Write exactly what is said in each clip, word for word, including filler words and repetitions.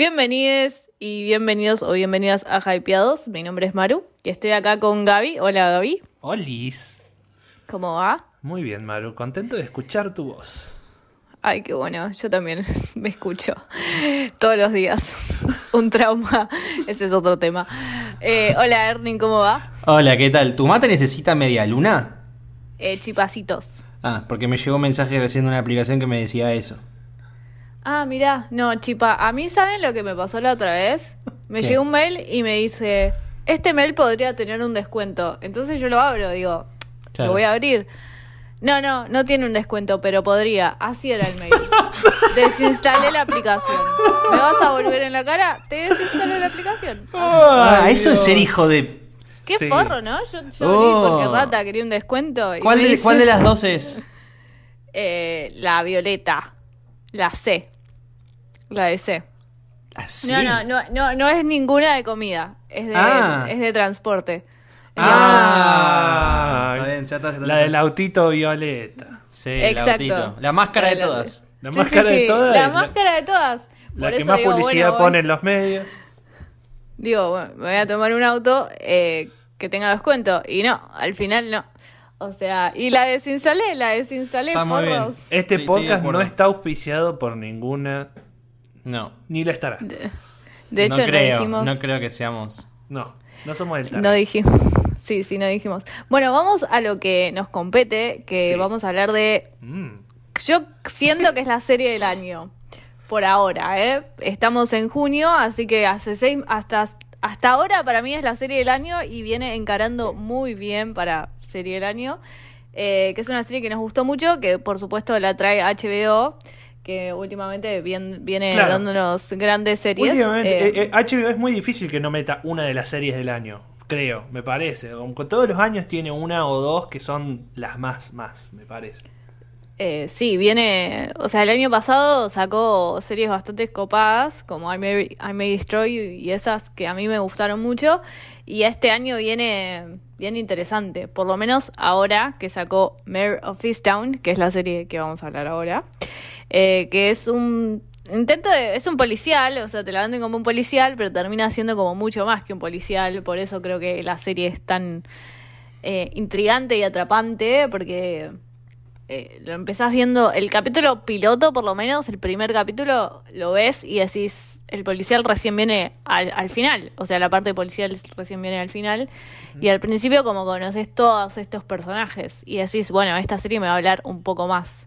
Bienvenides y bienvenidos o bienvenidas a Hypeados. Mi nombre es Maru y estoy acá con Gaby. Hola, Gaby. Olis. ¿Cómo va? Muy bien, Maru. Contento de escuchar tu voz. Ay, qué bueno. Yo también me escucho todos los días. Un trauma. Ese es otro tema. Eh, hola, Ernie, ¿cómo va? Hola, ¿qué tal? ¿Tu mate necesita media luna? Eh, chipacitos. Ah, porque me llegó un mensaje recién de una aplicación que me decía eso. Ah, mirá. No, chipa. A mí, ¿saben lo que me pasó la otra vez? Me ¿Qué? llegó un mail y me dice, este mail podría tener un descuento. Entonces yo lo abro, digo, Claro. lo voy a abrir. No, no, no tiene un descuento, pero podría. Así era el mail. Desinstalé la aplicación. ¿Me vas a volver en la cara? Te desinstalé la aplicación. Ah, Ay, eso es Dios. ser hijo de... Qué Sí. porro, ¿no? Yo, yo Oh. abrí porque Rata quería un descuento. y ¿Cuál me de, dice, ¿Cuál de las dos es? Eh, la violeta. La C. La de C. ¿Así? No, no, no, no, no es ninguna de comida. Es de, Ah. es de transporte. Ah, Ay. está bien, ya está. ya está. La del autito violeta. Sí, el Exacto. autito. La máscara de La- todas. La Sí, máscara sí, de sí, todas. La y máscara de todas. La Por que eso más digo, publicidad bueno, pone voy- en los medios. Digo, bueno, me voy a tomar un auto eh, que tenga descuento. Y no, al final no. O sea, y la desinstalé, la desinstalé, Está muy bien. forros. Este Sí, estoy de podcast acuerdo. no está auspiciado por ninguna, No. ni la estará. De, de hecho, no no, creo, dijimos. no creo que seamos... No, no somos del target. No dijimos. Sí, sí, no dijimos. Bueno, vamos a lo que nos compete, que Sí. vamos a hablar de. Mm. Yo siento que es la serie del año. Por ahora, ¿eh? Estamos en junio, así que hace seis. Hasta, hasta ahora para mí es la serie del año y viene encarando muy bien para serie del año. Eh, que es una serie que nos gustó mucho, que por supuesto la trae H B O, que últimamente bien- viene Claro. dándonos grandes series. Últimamente, Eh, eh, eh, H B O es muy difícil que no meta una de las series del año, creo, me parece. Como que todos los años tiene una o dos que son las más, más, me parece. Eh, sí, viene, o sea, el año pasado sacó series bastante copadas, como I May, I May Destroy You y esas que a mí me gustaron mucho, y este año viene bien interesante, por lo menos ahora que sacó Mare of Easttown, que es la serie que vamos a hablar ahora, eh, que es un intento de, es un policial, o sea, te la venden como un policial, pero termina siendo como mucho más que un policial, por eso creo que la serie es tan eh, intrigante y atrapante, porque... Eh, lo empezás viendo, el capítulo piloto, por lo menos, el primer capítulo, lo ves y decís, el policial recién viene al, al final, o sea, la parte policial recién viene al final, y al principio como conoces todos estos personajes, y decís, bueno, esta serie me va a hablar un poco más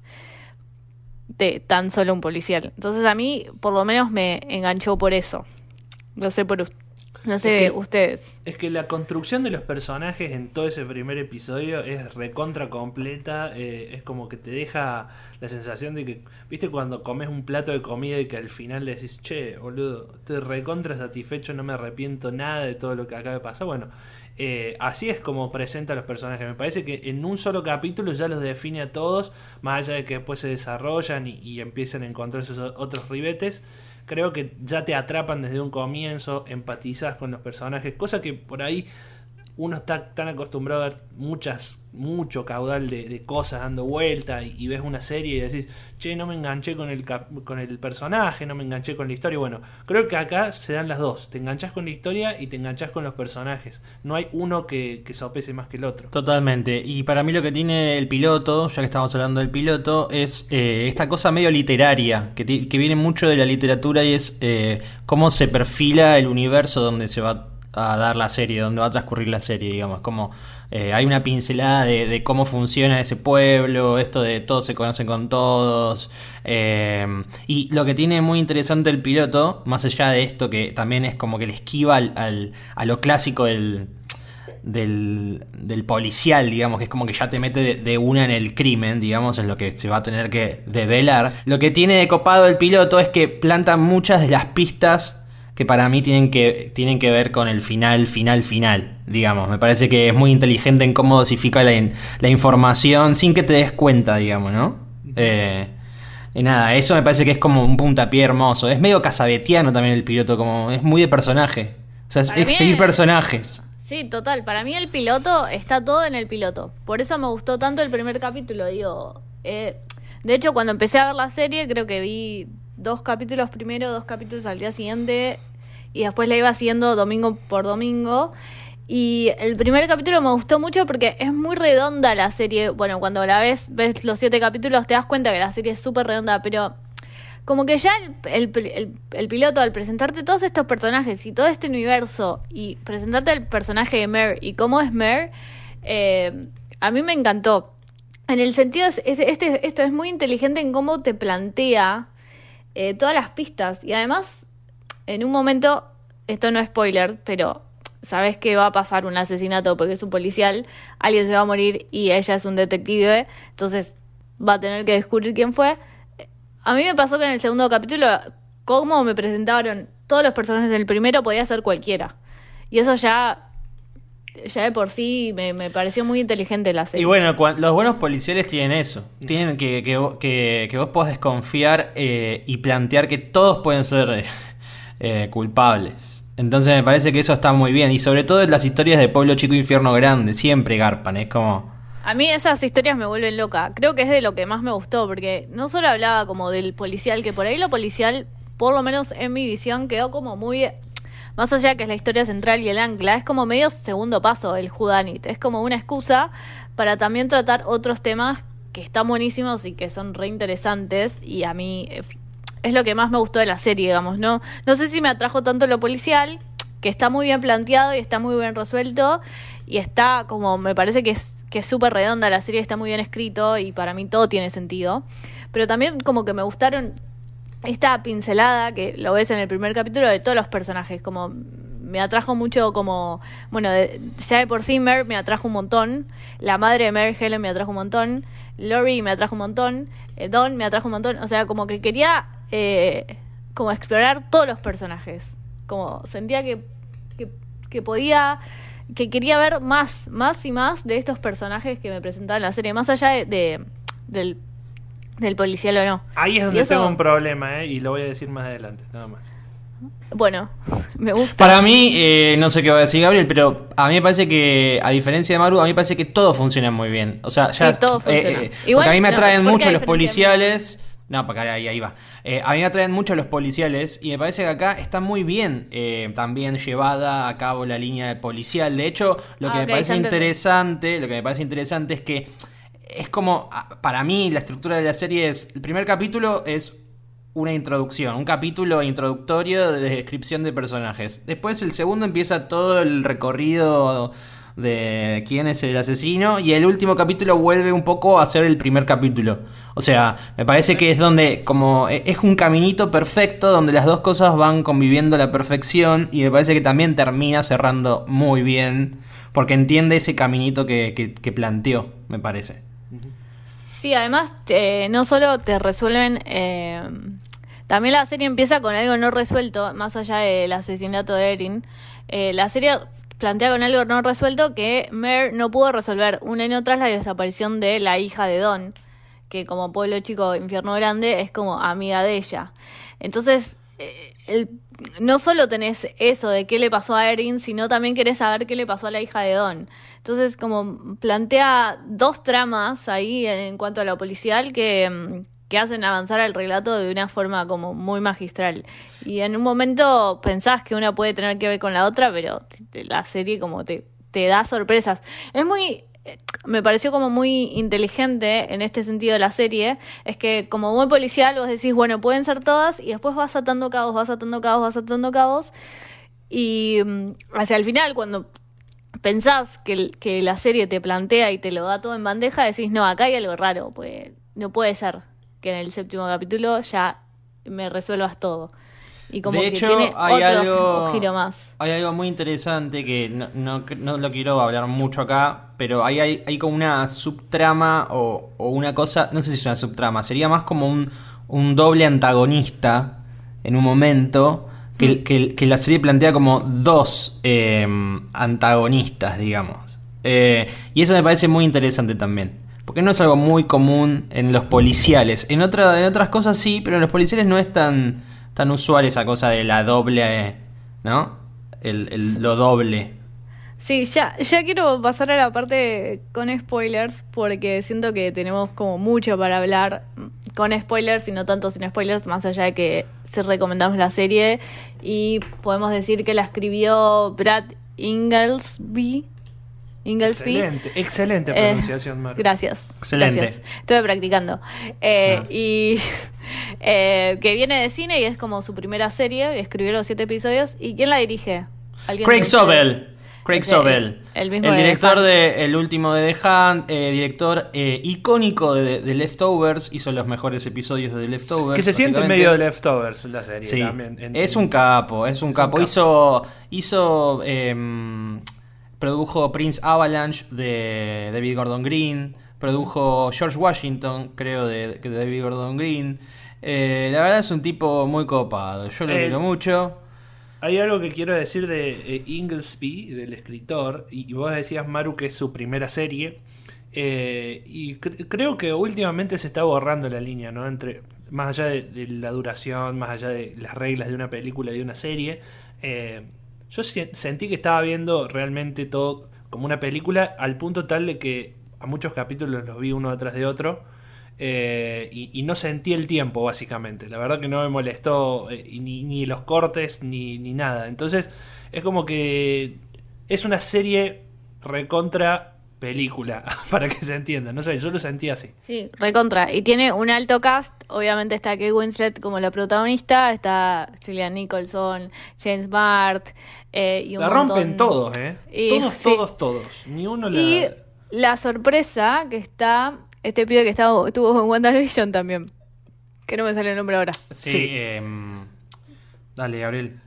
de tan solo un policial. Entonces a mí, por lo menos, me enganchó por eso. Lo sé por us- no sé Es que- ustedes. Es que la construcción de los personajes en todo ese primer episodio es recontra completa, eh, es como que te deja la sensación de que, viste, cuando comes un plato de comida y que al final decís, che, boludo, estoy recontra satisfecho, no me arrepiento nada de todo lo que acaba de pasar. Bueno, eh, así es como presenta a los personajes. Me parece que en un solo capítulo ya los define a todos, más allá de que después se desarrollan y, y empiezan a encontrar esos otros ribetes. Creo que ya te atrapan desde un comienzo, empatizas con los personajes, cosa que por ahí uno está tan acostumbrado a ver muchas, mucho caudal de, de cosas dando vuelta y, y ves una serie y decís, che, no me enganché con el cap- con el personaje, no me enganché con la historia. Bueno, creo que acá se dan las dos, te enganchás con la historia y te enganchás con los personajes. No hay uno que, que sopese más que el otro. Totalmente. Y para mí lo que tiene el piloto, ya que estamos hablando del piloto, es eh, esta cosa medio literaria, que, ti- que viene mucho de la literatura y es eh, cómo se perfila el universo donde se va a dar la serie, donde va a transcurrir la serie, digamos. Como eh, hay una pincelada de, de cómo funciona ese pueblo, esto de todos se conocen con todos. eh, y lo que tiene muy interesante el piloto, más allá de esto que también es como que le esquiva al, al- a lo clásico del... Del, del policial, digamos, que es como que ya te mete de, de una en el crimen, digamos, es lo que se va a tener que develar. Lo que tiene de copado el piloto es que planta muchas de las pistas que para mí tienen que, tienen que ver con el final, final, final, digamos. Me parece que es muy inteligente en cómo dosifica la, in- la información sin que te des cuenta, digamos, ¿no? Eh, y nada, eso me parece que es como un puntapié hermoso. Es medio casabetiano también el piloto, como es muy de personaje. O sea, es, Para es mí seguir es- personajes. Sí, total. Para mí el piloto está todo en el piloto. Por eso me gustó tanto el primer capítulo. Digo, eh, de hecho, cuando empecé a ver la serie, creo que vi dos capítulos primero, dos capítulos al día siguiente, y después la iba haciendo domingo por domingo. Y el primer capítulo me gustó mucho porque es muy redonda la serie. Bueno, cuando la ves, ves los siete capítulos, te das cuenta que la serie es súper redonda, pero como que ya el, el, el, el piloto, al presentarte todos estos personajes y todo este universo, y presentarte el personaje de Mare y cómo es Mare, eh, a mí me encantó. En el sentido, es, es, este, esto es muy inteligente en cómo te plantea eh, todas las pistas. Y además, en un momento, esto no es spoiler, pero sabes que va a pasar un asesinato porque es un policial, alguien se va a morir y ella es un detective, entonces va a tener que descubrir quién fue. A mí me pasó que en el segundo capítulo, como me presentaron todos los personajes del primero, podía ser cualquiera. Y eso ya, ya de por sí me, me pareció muy inteligente la serie. Y bueno, cu- los buenos policiales tienen eso. Tienen que, que, vo- que, que vos podés desconfiar eh, y plantear que todos pueden ser eh, eh, culpables. Entonces me parece que eso está muy bien. Y sobre todo en las historias de Pueblo Chico Infierno Grande, siempre garpan, es como... A mí esas historias me vuelven loca. Creo que es de lo que más me gustó, porque no solo hablaba como del policial, que por ahí lo policial, por lo menos en mi visión, quedó como muy... Más allá que es la historia central y el ancla, es como medio segundo paso el whodunit. Es como una excusa para también tratar otros temas que están buenísimos y que son re interesantes. Y a mí eh, es lo que más me gustó de la serie, digamos, ¿no? No sé si me atrajo tanto lo policial, que está muy bien planteado y está muy bien resuelto. Y está como, me parece que es que es súper redonda la serie, está muy bien escrito y para mí todo tiene sentido. Pero también como que me gustaron esta pincelada, que lo ves en el primer capítulo, de todos los personajes. Como me atrajo mucho como... Bueno, de, ya de por sí Mare me atrajo un montón. La madre de Mare, Helen, me atrajo un montón. Lori me atrajo un montón. Eh, Dawn me atrajo un montón. O sea, como que quería eh, como explorar todos los personajes. Como sentía que, que, que podía... que quería ver más, más y más de estos personajes que me presentaban en la serie, más allá de, de del, del policial o no. Ahí es Y donde eso, tengo un problema, ¿eh? Y lo voy a decir más adelante, nada más. bueno, me gusta. Para mí, eh, no sé qué va a decir Gabriel, pero a mí me parece que, a diferencia de Maru, a mí me parece que todo funciona muy bien. O sea, ya... Sí, todo funciona. eh, Igual, porque a mí me no, atraen ¿por qué mucho a los diferencia de policiales... No, porque ahí, ahí va. Eh, a mí me atraen mucho los policiales y me parece que acá está muy bien eh, también llevada a cabo la línea policial. De hecho, lo que Ah, me ok, parece ya entendí. interesante, lo que me parece interesante es que es como, ah, para mí, la estructura de la serie es, el primer capítulo es una introducción, un capítulo introductorio de descripción de personajes. Después el segundo empieza todo el recorrido de quién es el asesino y el último capítulo vuelve un poco a ser el primer capítulo. O sea, me parece que es donde como es un caminito perfecto donde las dos cosas van conviviendo a la perfección y me parece que también termina cerrando muy bien porque entiende ese caminito que, que, que planteó, me parece. Sí, además, eh, no solo te resuelven... Eh, también la serie empieza con algo no resuelto, más allá del asesinato de Erin. Eh, la serie plantea con algo no resuelto que Mare no pudo resolver un año tras la desaparición de la hija de Dawn, que como Pueblo Chico Infierno Grande es como amiga de ella. Entonces, eh, el, no solo tenés eso de qué le pasó a Erin, sino también querés saber qué le pasó a la hija de Dawn. Entonces, como plantea dos tramas ahí en cuanto a lo policial que... que hacen avanzar el relato de una forma como muy magistral. Y en un momento pensás que una puede tener que ver con la otra, pero la serie como te, te da sorpresas. Es muy... Me pareció como muy inteligente en este sentido de la serie, es que como buen policial vos decís, bueno, pueden ser todas, y después vas atando cabos, vas atando cabos, vas atando cabos, y hacia el final, cuando pensás que, que la serie te plantea y te lo da todo en bandeja, decís, no, acá hay algo raro, pues no puede ser que en el séptimo capítulo ya me resuelvas todo. Y como de que hecho, tiene hay otro algo, giro más. Hay algo muy interesante que no, no, no lo quiero hablar mucho acá, pero hay, hay, hay como una subtrama o, o una cosa, no sé si es una subtrama, sería más como un, un doble antagonista en un momento que, mm. que, que la serie plantea como dos eh, antagonistas, digamos. Eh, y eso me parece muy interesante también. Porque no es algo muy común en los policiales. En, otra, en otras cosas sí, pero en los policiales no es tan, tan usual esa cosa de la doble, ¿no? El, el, lo doble. Sí, ya, ya quiero pasar a la parte con spoilers, porque siento que tenemos como mucho para hablar con spoilers y no tanto sin spoilers, más allá de que se recomendamos la serie y podemos decir que la escribió Brad Inglesby. Inglesby. Excelente, excelente Eh, pronunciación, Mar. Gracias. Excelente. Gracias. Estuve practicando. Eh, Ah. Y eh, que viene de cine y es como su primera serie. Escribió los siete episodios. ¿Y quién la dirige? ¿Alguien Craig de ustedes? Sobel. Craig Ese, Sobel. el mismo de director The Hunt. de El último de The Hunt, eh, director eh, icónico de, de Leftovers, hizo los mejores episodios de The Leftovers. Que se siente básicamente. medio de Leftovers la serie Sí, también. En- es un capo, es un Es capo. un capo. Hizo, hizo, em, produjo Prince Avalanche de David Gordon Green, produjo George Washington, creo, de, de David Gordon Green. Eh, la verdad es un tipo muy copado, yo lo Eh, quiero mucho. Hay algo que quiero decir de eh, Inglesby, del escritor, y, y vos decías, Maru, que es su primera serie, eh, y cre- creo que últimamente se está borrando la línea, ¿no? Entre, más allá de, de la duración, más allá de las reglas de una película y de una serie, eh, yo se- sentí que estaba viendo realmente todo como una película, al punto tal de que a muchos capítulos los vi uno atrás de otro. Eh, y, y no sentí el tiempo, básicamente. La verdad que no me molestó eh, y ni, ni los cortes ni, ni nada. Entonces, es como que es una serie recontra película, para que se entienda. No sé, yo lo sentí así. Sí, recontra. Y tiene un alto cast. Obviamente está Kate Winslet como la protagonista. Está Julian Nicholson, James Bart. Eh, y un La rompen montón- todos, ¿eh? Y- todos, sí. todos, todos. Ni uno la... Y la sorpresa que está. Este pibe que está, estuvo en WandaVision también. Que no me sale el nombre ahora. Sí, Sí. em, dale, Gabriel.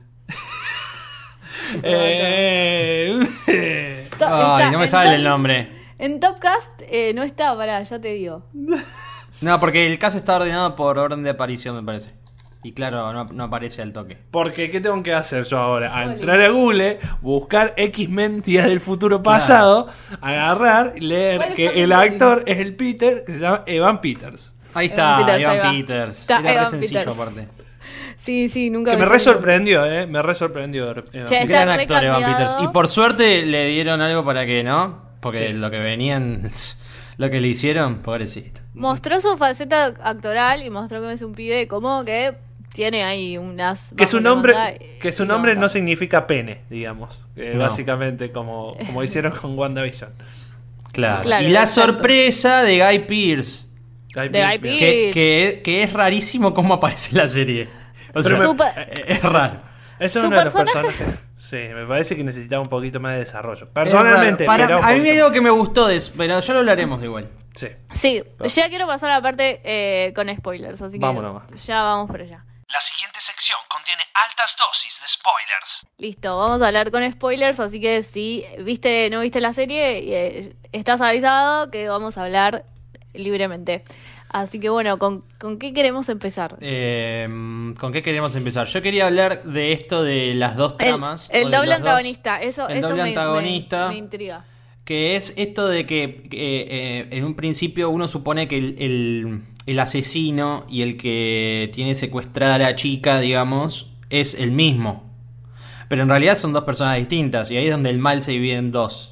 Eh, To- Ay, está no me en sale Top- el nombre. En Topcast eh, no está, pará, ya te digo. No, porque el caso está ordenado por orden de aparición, me parece. Y claro, no, no aparece al toque. Porque, ¿qué tengo que hacer yo ahora? A Oli. entrar a Google, buscar X-Men Días del Futuro Pasado, agarrar y leer ¿Cuál que fue el mi actor es el Peter, que se llama Evan Peters. Ahí Evan está, Peters, Evan ahí va. Peters. Está Era re Evan sencillo Peters. aparte. Sí, sí, nunca Que me sale re el nombre. sorprendió, ¿eh? Me re sorprendió. Evan Che, Peters. está Gran re actor Evan cambiado. Peters. Y por suerte le dieron algo para que no. Porque Sí. lo que venían, lo que le hicieron, pobrecito. Mostró su faceta actoral y mostró que es un pibe como que tiene ahí unas... Que su bajo la nombre, manga que su y nombre lo no banca. significa pene, digamos. Eh, No. Básicamente, como, como hicieron con WandaVision. Claro. Claro, y la exacto. sorpresa de Guy Pearce. Guy De Guy Pearce, bien. Que, Pearce. que, que es rarísimo cómo aparece en la serie. O sea, Pero me- Super- es raro. Es Su uno de los personaje- personajes. Sí, me parece que necesitaba un poquito más de desarrollo. Personalmente, Es raro. pero un Para, a mí me poquito digo que me gustó de eso, pero ya lo hablaremos de igual. más. Sí. Sí, ya quiero pasar a la parte eh, con spoilers, así que Vamos nomás. ya vamos por allá. La siguiente sección contiene altas dosis de spoilers. Listo, vamos a hablar con spoilers, así que si viste, no viste la serie, eh, estás avisado que vamos a hablar libremente. Así que bueno, ¿con, con qué queremos empezar? Eh, ¿Con qué queremos empezar? Yo quería hablar de esto de las dos El, tramas. el o de doble las dos- antagonista, eso, el eso doble me, antagonista. me- me intriga. Que es esto de que que, eh, en un principio uno supone que el, el- el asesino y el que tiene secuestrada a la chica, digamos, es el mismo. Pero en realidad son dos personas distintas y ahí es donde el mal se divide en dos.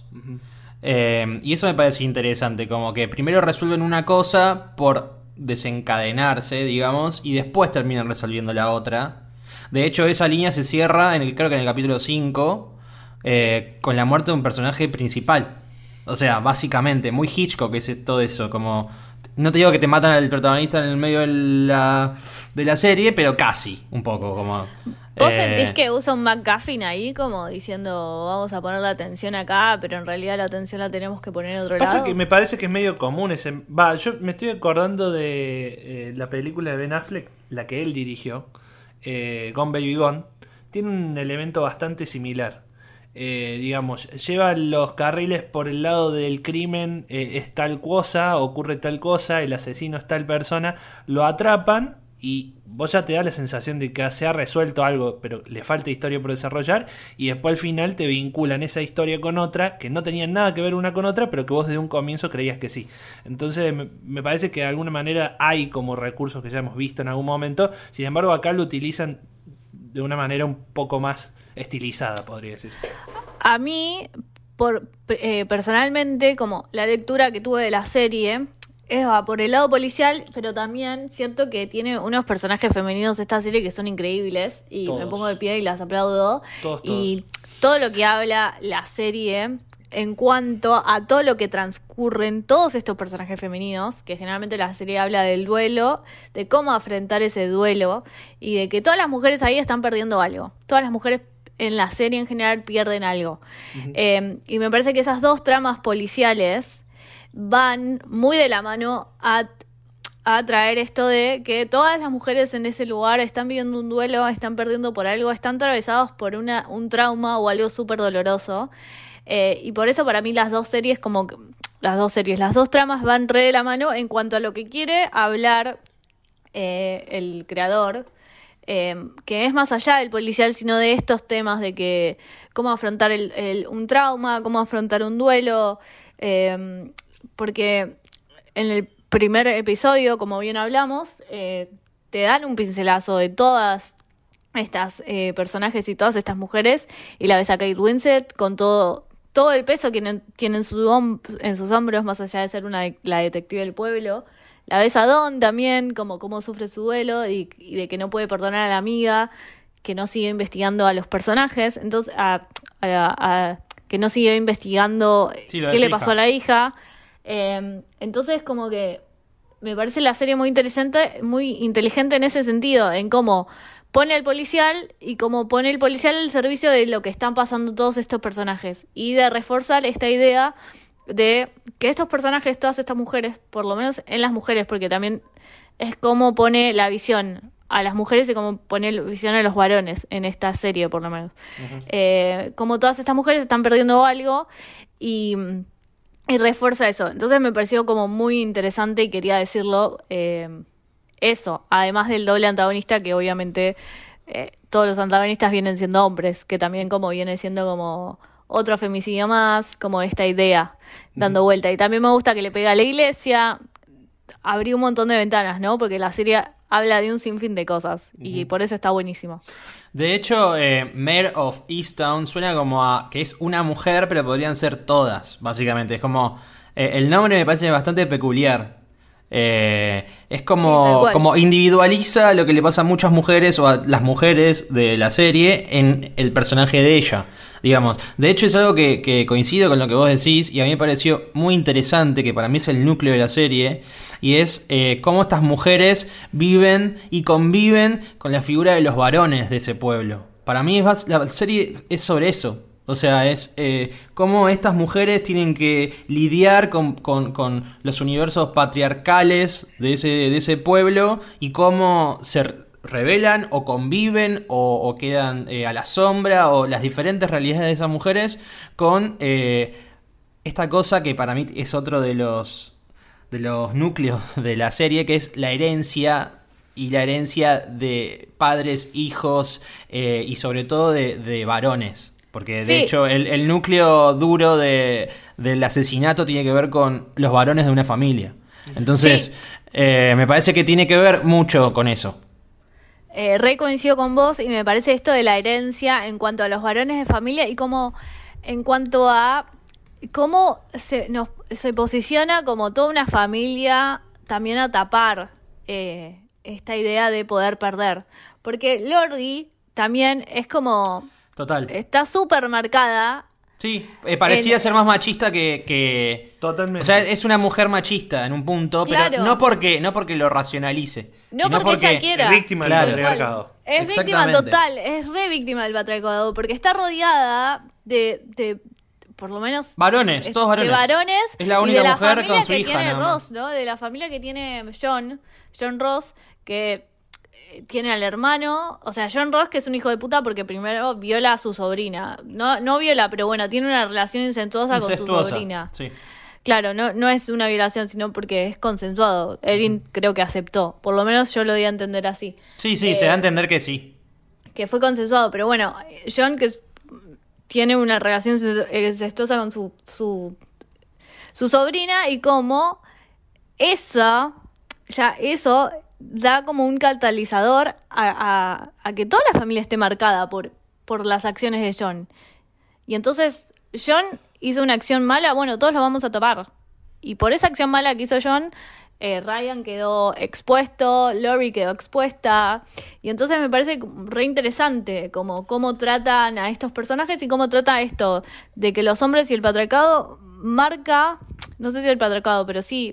Eh, y eso me parece interesante, como que primero resuelven una cosa por desencadenarse, digamos, y después terminan resolviendo la otra. De hecho, esa línea se cierra, en el, creo que en el capítulo cinco, eh, con la muerte de un personaje principal. O sea, básicamente, muy Hitchcock es todo eso, como... No te digo que te matan al protagonista en el medio de la, de la serie, pero casi, un poco, como... ¿Vos eh, sentís que usa un McGuffin ahí como diciendo vamos a poner la atención acá, pero en realidad la atención la tenemos que poner en otro Pasa lado? que me parece que es medio común ese... Va, yo me estoy acordando de eh, la película de Ben Affleck, la que él dirigió, eh, Gone Baby Gone. Tiene un elemento bastante similar. Eh, digamos, lleva los carriles por el lado del crimen, eh, es tal cosa, ocurre tal cosa, el asesino es tal persona, lo atrapan y vos ya te da la sensación de que se ha resuelto algo, pero le falta historia por desarrollar, y después al final te vinculan esa historia con otra que no tenían nada que ver una con otra, pero que vos desde un comienzo creías que sí. Entonces me, me parece que de alguna manera hay como recursos que ya hemos visto en algún momento, sin embargo acá lo utilizan de una manera un poco más estilizada, podría decirse. A mí, por eh, personalmente, como la lectura que tuve de la serie, es va por el lado policial, pero también siento que tiene unos personajes femeninos esta serie que son increíbles y Todos. me pongo de pie y las aplaudo. Todos, Y todo lo que habla la serie en cuanto a todo lo que transcurren todos estos personajes femeninos, que generalmente la serie habla del duelo, de cómo afrontar ese duelo y de que todas las mujeres ahí están perdiendo algo. Todas las mujeres en la serie en general pierden algo. Uh-huh. Eh, y me parece que esas dos tramas policiales van muy de la mano a, a traer esto de que todas las mujeres en ese lugar están viviendo un duelo, están perdiendo por algo, están atravesados por una, un trauma o algo súper doloroso. Eh, y por eso para mí las dos series, como las dos series, las dos tramas van re de la mano en cuanto a lo que quiere hablar eh, el creador, eh, que es más allá del policial, sino de estos temas de que cómo afrontar el, el, un trauma, cómo afrontar un duelo. Eh, porque en el primer episodio, como bien hablamos, eh, te dan un pincelazo de todas estas eh, personajes y todas estas mujeres, y la ves a Kate Winslet con todo, todo el peso que tiene en, su hom- en sus hombros, más allá de ser una de- la detective del pueblo. La ves a Dawn también, como cómo sufre su duelo y, y de que no puede perdonar a la amiga, que no sigue investigando a los personajes, entonces a, a, a que no sigue investigando Sí, lo de qué su le pasó hija. a la hija. Eh, entonces como que me parece la serie muy interesante, muy inteligente en ese sentido, en cómo pone al policial y cómo pone el policial al servicio de lo que están pasando todos estos personajes y de reforzar esta idea de que estos personajes, todas estas mujeres, por lo menos en las mujeres, porque también es cómo pone la visión a las mujeres y cómo pone la visión a los varones en esta serie, por lo menos. Uh-huh. Eh, como todas estas mujeres están perdiendo algo y... Y refuerza eso. Entonces me pareció como muy interesante y quería decirlo eh, eso. Además del doble antagonista, que obviamente eh, todos los antagonistas vienen siendo hombres, que también como viene siendo como otro femicidio más, como esta idea dando vuelta. Y también me gusta que le pega a la iglesia. Abrí un montón de ventanas, ¿no? Porque la serie habla de un sinfín de cosas. Uh-huh. Y por eso está buenísimo. De hecho, eh, Mare of Easttown suena como a que es una mujer, pero podrían ser todas, básicamente. Es como... Eh, el nombre me parece bastante peculiar. Eh, es como, sí, como individualiza lo que le pasa a muchas mujeres o a las mujeres de la serie en el personaje de ella, digamos. De hecho es algo que, que coincido con lo que vos decís y a mí me pareció muy interesante, que para mí es el núcleo de la serie, y es eh, cómo estas mujeres viven y conviven con la figura de los varones de ese pueblo. Para mí es, la serie es sobre eso. O sea, es eh, cómo estas mujeres tienen que lidiar con, con, con los universos patriarcales de ese, de ese pueblo y cómo se rebelan o conviven o, o quedan eh, a la sombra, o las diferentes realidades de esas mujeres con eh, esta cosa que para mí es otro de los, de los núcleos de la serie, que es la herencia. Y la herencia de padres, hijos eh, y sobre todo de, de varones. Porque de sí. hecho el, el núcleo duro de, del asesinato tiene que ver con los varones de una familia. Entonces sí. eh, me parece que tiene que ver mucho con eso. Eh, re coincido con vos y me parece esto de la herencia en cuanto a los varones de familia y como en cuanto a cómo se, nos, se posiciona como toda una familia también a tapar eh, esta idea de poder perder. Porque Lordi también es como... Total. Está súper marcada. Sí, eh, parecía en... ser más machista que, que... Totalmente. O sea, es una mujer machista en un punto, claro. Pero no porque, no porque lo racionalice. No sino porque, porque ella quiera. Es víctima claro. del patriarcado. Es víctima total, es re víctima del patriarcado, porque está rodeada de... de por lo menos... Varones, es, todos varones. De varones. Es la única y de mujer la con su que hija. Tiene nada Ross, ¿no? De la familia que tiene John, John Ross, que... tiene al hermano, o sea, John Ross, que es un hijo de puta porque primero viola a su sobrina. No, no viola, pero bueno, tiene una relación incestuosa, incestuosa con su sobrina. Sí. Claro, no, no es una violación, sino porque es consensuado. Erin uh-huh. creo que aceptó. Por lo menos yo lo di a entender así. Sí, sí, eh, se da a entender que sí. Que fue consensuado, pero bueno, John que tiene una relación incestuosa con su, su, su sobrina y como esa, ya eso... da como un catalizador a, a, a que toda la familia esté marcada por, por las acciones de John. Y entonces John hizo una acción mala, bueno, todos lo vamos a topar. Y por esa acción mala que hizo John, eh, Ryan quedó expuesto, Lori quedó expuesta. Y entonces me parece re interesante como cómo tratan a estos personajes y cómo trata esto de que los hombres y el patriarcado marca, no sé si el patriarcado, pero sí,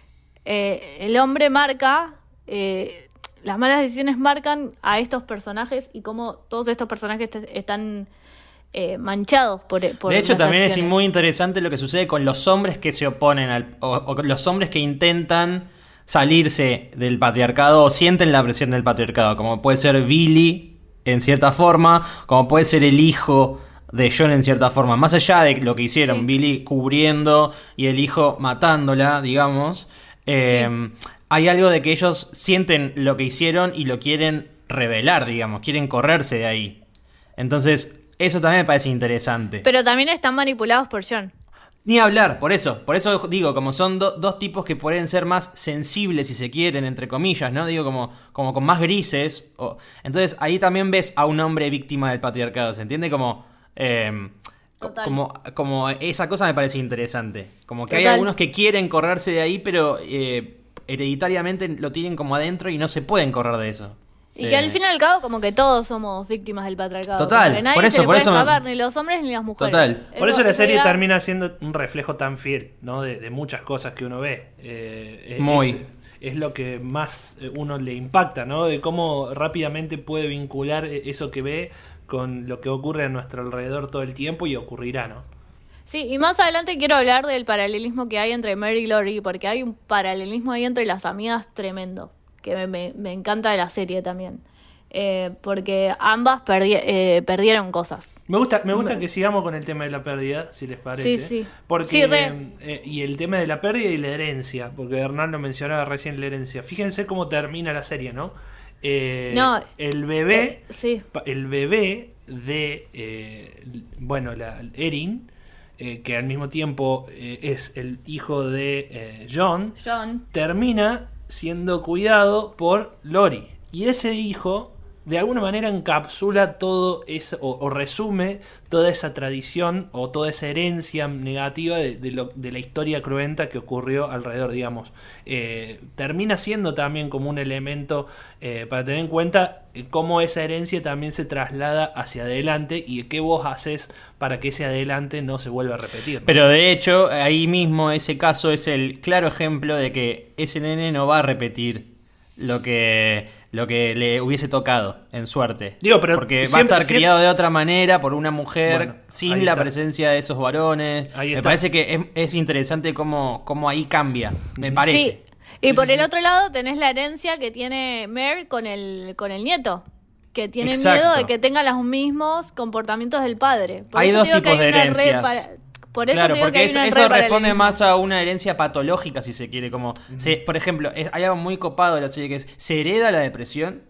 eh, el hombre marca, eh, las malas decisiones marcan a estos personajes y cómo todos estos personajes te, están... Eh, manchados por, por de hecho las también acciones. es muy interesante lo que sucede con los hombres que se oponen al, o, o los hombres que intentan salirse del patriarcado o sienten la presión del patriarcado, como puede ser Billy en cierta forma, como puede ser el hijo de John en cierta forma, más allá de lo que hicieron, sí. Billy cubriendo y el hijo matándola, digamos, eh, sí. Hay algo de que ellos sienten lo que hicieron y lo quieren revelar, digamos, quieren correrse de ahí. Entonces eso también me parece interesante. Pero también están manipulados por John. Ni hablar, por eso. Por eso digo, como son do, dos tipos que pueden ser más sensibles, si se quieren, entre comillas, ¿no? Digo, como, como con más grises. O, entonces, ahí también ves a un hombre víctima del patriarcado, ¿se entiende? Como, eh, como, como esa cosa me parece interesante. Como que Total. Hay algunos que quieren correrse de ahí, pero eh, hereditariamente lo tienen como adentro y no se pueden correr de eso. Y que eh. al fin y al cabo como que todos somos víctimas del patriarcado. Total, nadie por eso, se le por puede eso escapar, me... ni los hombres ni las mujeres. Total. Por eso, eso la serie era... termina siendo un reflejo tan fiel, ¿no? De, de muchas cosas que uno ve. Eh, Muy. Es, es lo que más uno le impacta, ¿no? De cómo rápidamente puede vincular eso que ve con lo que ocurre a nuestro alrededor todo el tiempo y ocurrirá, ¿no? Sí, y más adelante quiero hablar del paralelismo que hay entre Mary y Lori, porque hay un paralelismo ahí entre las amigas tremendo, que me, me, me encanta de la serie también. Eh, porque ambas perdi- eh, perdieron cosas. Me gusta, me gusta que sigamos con el tema de la pérdida, si les parece. Sí, sí. Porque, sí, eh, y el tema de la pérdida y la herencia, porque Hernán lo mencionaba recién, la herencia. Fíjense cómo termina la serie, ¿no? Eh, no el bebé, eh, sí. el bebé de, eh, bueno, la Erin, eh, que al mismo tiempo eh, es el hijo de eh, John, John, termina siendo cuidado por Lori. Y ese hijo de alguna manera encapsula todo eso, o, o resume toda esa tradición o toda esa herencia negativa de, de, lo, de la historia cruenta que ocurrió alrededor, digamos. Eh, termina siendo también como un elemento eh, para tener en cuenta eh, cómo esa herencia también se traslada hacia adelante y qué vos haces para que ese adelante no se vuelva a repetir, ¿no? Pero de hecho, ahí mismo ese caso es el claro ejemplo de que ese nene no va a repetir lo que lo que le hubiese tocado en suerte. Digo, pero porque siempre, va a estar siempre... criado de otra manera por una mujer, bueno, sin la presencia de esos varones. Ahí Me está. parece que es, es interesante cómo, cómo ahí cambia, me parece. Sí. Y por el otro lado tenés la herencia que tiene Mare con el con el nieto, que tiene Exacto. miedo de que tenga los mismos comportamientos del padre. Por hay eso dos digo tipos que hay de una herencias. repara- Por eso claro, digo porque que hay eso, una eso responde reparalelismo. más a una herencia patológica, si se quiere. Como uh-huh. se, por ejemplo, es, hay algo muy copado de la serie que es: ¿se hereda la depresión?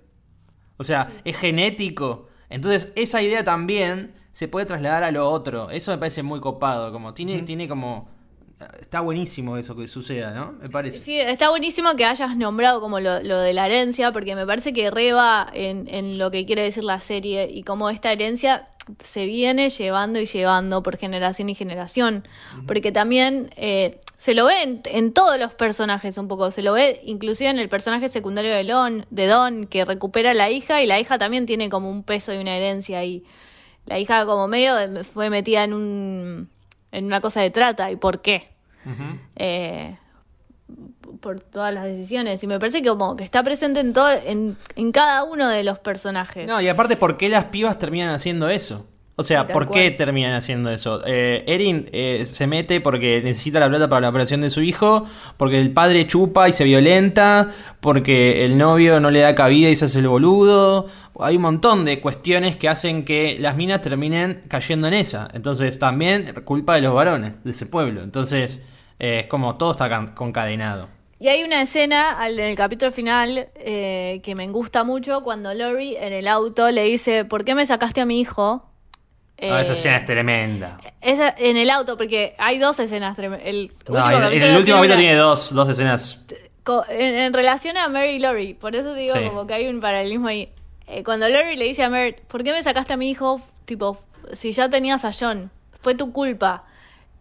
O sea, sí. ¿Es genético? Entonces, esa idea también se puede trasladar a lo otro. Eso me parece muy copado. Como tiene, uh-huh. tiene como. Está buenísimo eso que suceda, ¿no? Me parece. Sí, está buenísimo que hayas nombrado como lo, lo de la herencia, porque me parece que reba en, en lo que quiere decir la serie y cómo esta herencia se viene llevando y llevando por generación y generación. Uh-huh. Porque también eh, se lo ve en, en todos los personajes un poco. Se lo ve inclusive en el personaje secundario de, Lon, de Don, que recupera a la hija, y la hija también tiene como un peso y una herencia ahí. La hija como medio fue metida en un en una cosa de trata. ¿Y por qué? Uh-huh. Eh, por todas las decisiones. Y me parece que como que está presente en todo, en, en cada uno de los personajes. No, y aparte, ¿por qué las pibas terminan haciendo eso? O sea, ¿por qué terminan haciendo eso? Eh, Erin eh, se mete porque necesita la plata para la operación de su hijo, porque el padre chupa y se violenta, porque el novio no le da cabida y se hace el boludo. Hay un montón de cuestiones que hacen que las minas terminen cayendo en esa. Entonces, también culpa de los varones de ese pueblo. Entonces, eh, es como todo está concadenado. Y hay una escena en el capítulo final eh, que me gusta mucho, cuando Lori en el auto le dice: ¿por qué me sacaste a mi hijo? No, esa escena es tremenda. Esa, en el auto, porque hay dos escenas tremendas. El no, último en, en el último capítulo tiene dos, dos escenas. En, en relación a Mary y Lori, por eso digo sí. como que hay un paralelismo ahí. Eh, cuando Lori le dice a Mary: ¿por qué me sacaste a mi hijo? Tipo, si ya tenías a John, fue tu culpa.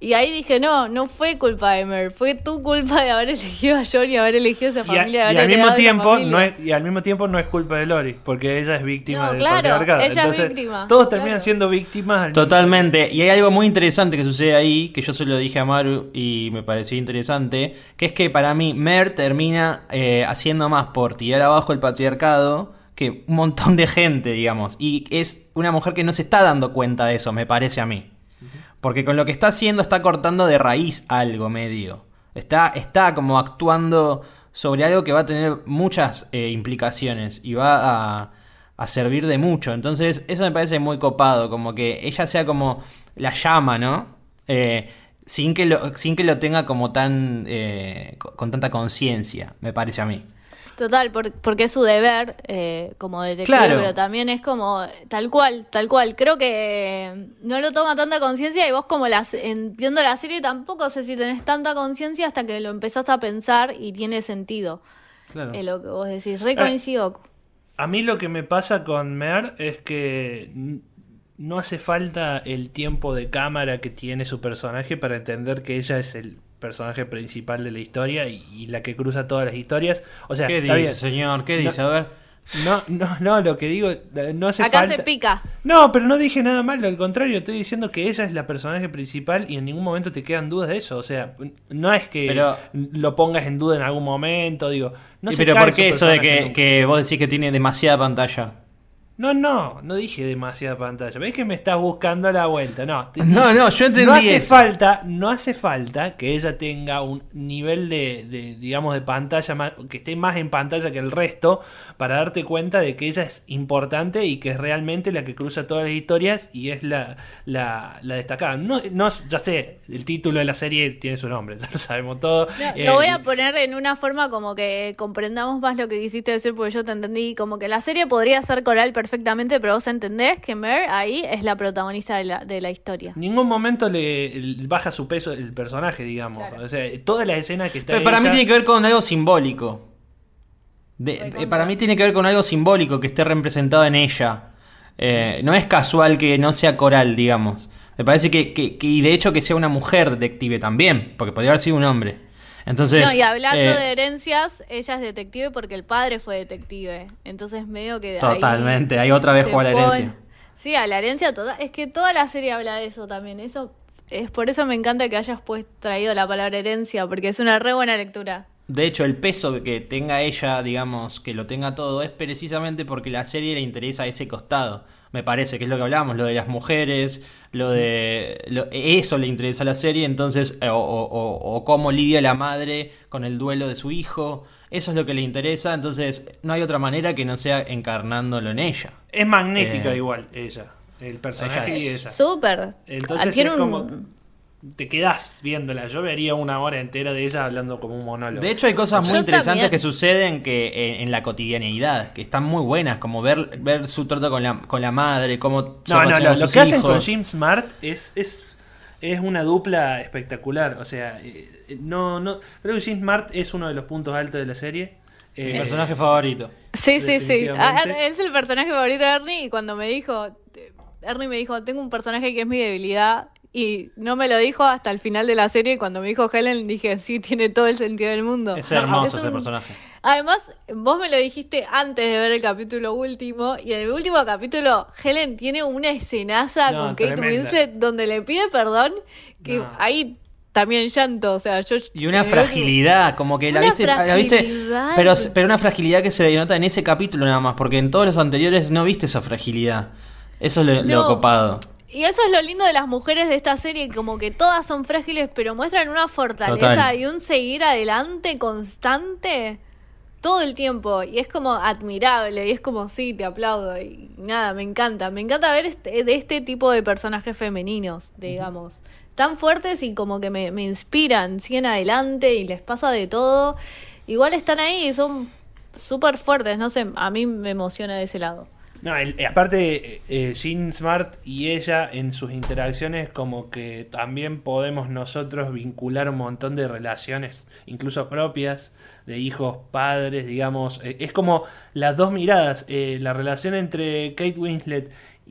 Y ahí dije, no, no fue culpa de Mer, fue tu culpa de haber elegido a John y haber elegido a esa Y, a- familia. y haber al mismo heredado esa tiempo familia. no es, y al mismo tiempo no es culpa de Lori, porque ella es víctima No, del claro, patriarcado. ella es Entonces, víctima, todos terminan claro. siendo víctimas al mismo Totalmente. Y hay algo muy interesante que sucede ahí, que yo se lo dije a Maru y me pareció interesante, que es que para mí Mer termina eh, haciendo más por tirar abajo el patriarcado que un montón de gente, digamos. Y es una mujer que no se está dando cuenta de eso, me parece a mí. Porque con lo que está haciendo está cortando de raíz algo medio. Está, está como actuando sobre algo que va a tener muchas eh, implicaciones y va a, a servir de mucho. Entonces eso me parece muy copado, como que ella sea como la llama, ¿no? Eh, sin que lo, sin que lo tenga como tan eh, con, con tanta conciencia, me parece a mí. Total, por- porque es su deber eh, como detective, Claro. pero también es como tal cual, tal cual. Creo que no lo toma tanta conciencia y vos como las, en- viendo la serie tampoco sé si tenés tanta conciencia hasta que lo empezás a pensar y tiene sentido. Claro. Es lo que vos decís, re coincido. A mí lo que me pasa con Mer es que n- no hace falta el tiempo de cámara que tiene su personaje para entender que ella es el personaje principal de la historia y, y la que cruza todas las historias. O sea, ¿Qué está dice, bien. señor? ¿Qué No- dice? A ver. No, no, no, lo que digo, eh, no hace Acá falta. se pica. No, pero no dije nada malo, al contrario, estoy diciendo que ella es la personaje principal y en ningún momento te quedan dudas de eso. O sea, no es que Pero- lo pongas en duda en algún momento, digo. No ¿Y se pero cae por su qué eso de personaje que, nunca. que vos decís que tiene demasiada pantalla? No, no, no dije demasiada pantalla. ¿Ves que me estás buscando la vuelta? No, te- No, no, yo entendí no hace eso. falta, no hace falta que ella tenga un nivel de, de, digamos, de pantalla más, que esté más en pantalla que el resto para darte cuenta de que ella es importante y que es realmente la que cruza todas las historias y es la, la, la destacada. No, no, ya sé, el título de la serie tiene su nombre, ya lo sabemos todo. No, Eh, lo voy a poner en una forma como que comprendamos más lo que quisiste decir porque yo te entendí. Como que la serie podría ser coral perfectamente, pero vos entendés que Mer ahí es la protagonista de la, de la historia. En ningún momento le le baja su peso el personaje, digamos. Claro. O sea, todas las escenas que está Pero para mí ella- tiene que ver con algo simbólico. De- Recontra. eh, para mí tiene que ver con algo simbólico que esté representado en ella. Eh, no es casual que no sea coral, digamos. Me parece que, que- que- y de hecho que sea una mujer detective también, porque podría haber sido un hombre. Entonces, No, y hablando eh, de herencias, ella es detective porque el padre fue detective. Entonces medio que de ahí totalmente, ahí otra vez se juega la pone- herencia. Sí, a la herencia toda. Es que toda la serie habla de eso también. Eso es por eso me encanta que hayas pues traído la palabra herencia, porque es una re buena lectura. De hecho, el peso que tenga ella, digamos, que lo tenga todo, es precisamente porque la serie le interesa ese costado. Me parece que es lo que hablábamos, lo de las mujeres, lo de... lo- eso le interesa a la serie, entonces, eh, o, o- o- o cómo lidia la madre con el duelo de su hijo. Eso es lo que le interesa, entonces no hay otra manera que no sea encarnándolo en ella. Es magnética Eh, igual ella, el personaje ella y es ella. Súper. Entonces Ah, tiene es un- como te quedás viéndola. Yo vería una hora entera de ella hablando como un monólogo. De hecho, hay cosas muy Yo interesantes también. que suceden que eh, en la cotidianeidad, que están muy buenas, como ver, ver su trato con la, con la madre, cómo se no, no, relacionan no, con lo sus que hacen con hijos. Jim Smart es, es, es una dupla espectacular. O sea, eh, no, no, creo que Jim Smart es uno de los puntos altos de la serie. Eh, Mi personaje favorito. Sí, sí, sí. Definitivamente. Ah, es el personaje favorito de Ernie y cuando me dijo, Ernie me dijo, tengo un personaje que es mi debilidad y no me lo dijo hasta el final de la serie y cuando me dijo Helen dije, sí, tiene todo el sentido del mundo. Es hermoso Es ese un- personaje. Además, vos me lo dijiste antes de ver el capítulo último y en el último capítulo Helen tiene una escenaza No, con Kate tremenda. Winslet donde le pide perdón que No. ahí también llanto, o sea, yo... Y una en el fragilidad, como que la Una viste, la viste, fragilidad. pero, pero una fragilidad que se denota en ese capítulo nada más, porque en todos los anteriores no viste esa fragilidad. Eso es lo, lo No. copado. Y eso es lo lindo de las mujeres de esta serie, como que todas son frágiles, pero muestran una fortaleza Total. y un seguir adelante constante todo el tiempo. Y es como admirable, y es como, sí, te aplaudo. Y nada, me encanta. Me encanta ver este, de este tipo de personajes femeninos, digamos. Tan fuertes y como que me, me inspiran, siguen adelante y les pasa de todo. Igual están ahí y son súper fuertes, no sé, a mí me emociona de ese lado. No, el- eh, aparte, eh, eh, Jean Smart y ella en sus interacciones como que también podemos nosotros vincular un montón de relaciones, incluso propias, de hijos, padres, digamos. Eh, es como las dos miradas, eh, la relación entre Kate Winslet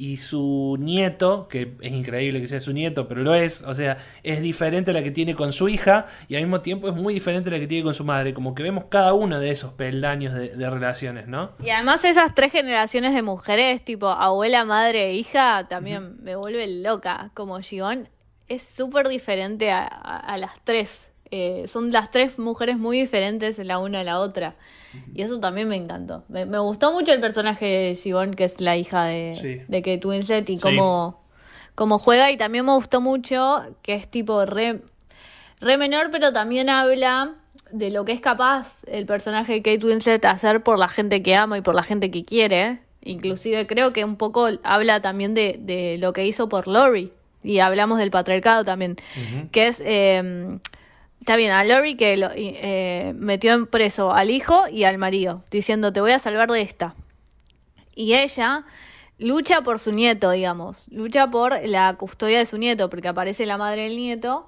y su nieto, que es increíble que sea su nieto, pero lo es, o sea, es diferente a la que tiene con su hija y al mismo tiempo es muy diferente a la que tiene con su madre, como que vemos cada uno de esos peldaños de, de relaciones, ¿no? Y además esas tres generaciones de mujeres, tipo abuela, madre e hija, también uh-huh. me vuelve loca, como Ji-won es súper diferente a, a, a las tres. Eh, son las tres mujeres muy diferentes la una a la otra. Y eso también me encantó. Me, me gustó mucho el personaje de Ji-won, que es la hija de, sí. de Kate Winslet, y sí. cómo, cómo juega. Y también me gustó mucho que es tipo re, re menor, pero también habla de lo que es capaz el personaje de Kate Winslet hacer por la gente que ama y por la gente que quiere. Inclusive creo que un poco habla también de, de lo que hizo por Lori. Y hablamos del patriarcado también, uh-huh. que es... Eh, Está bien, a Lori que lo, eh, metió en preso al hijo y al marido, diciendo te voy a salvar de esta. Y ella lucha por su nieto, digamos, lucha por la custodia de su nieto, porque aparece la madre del nieto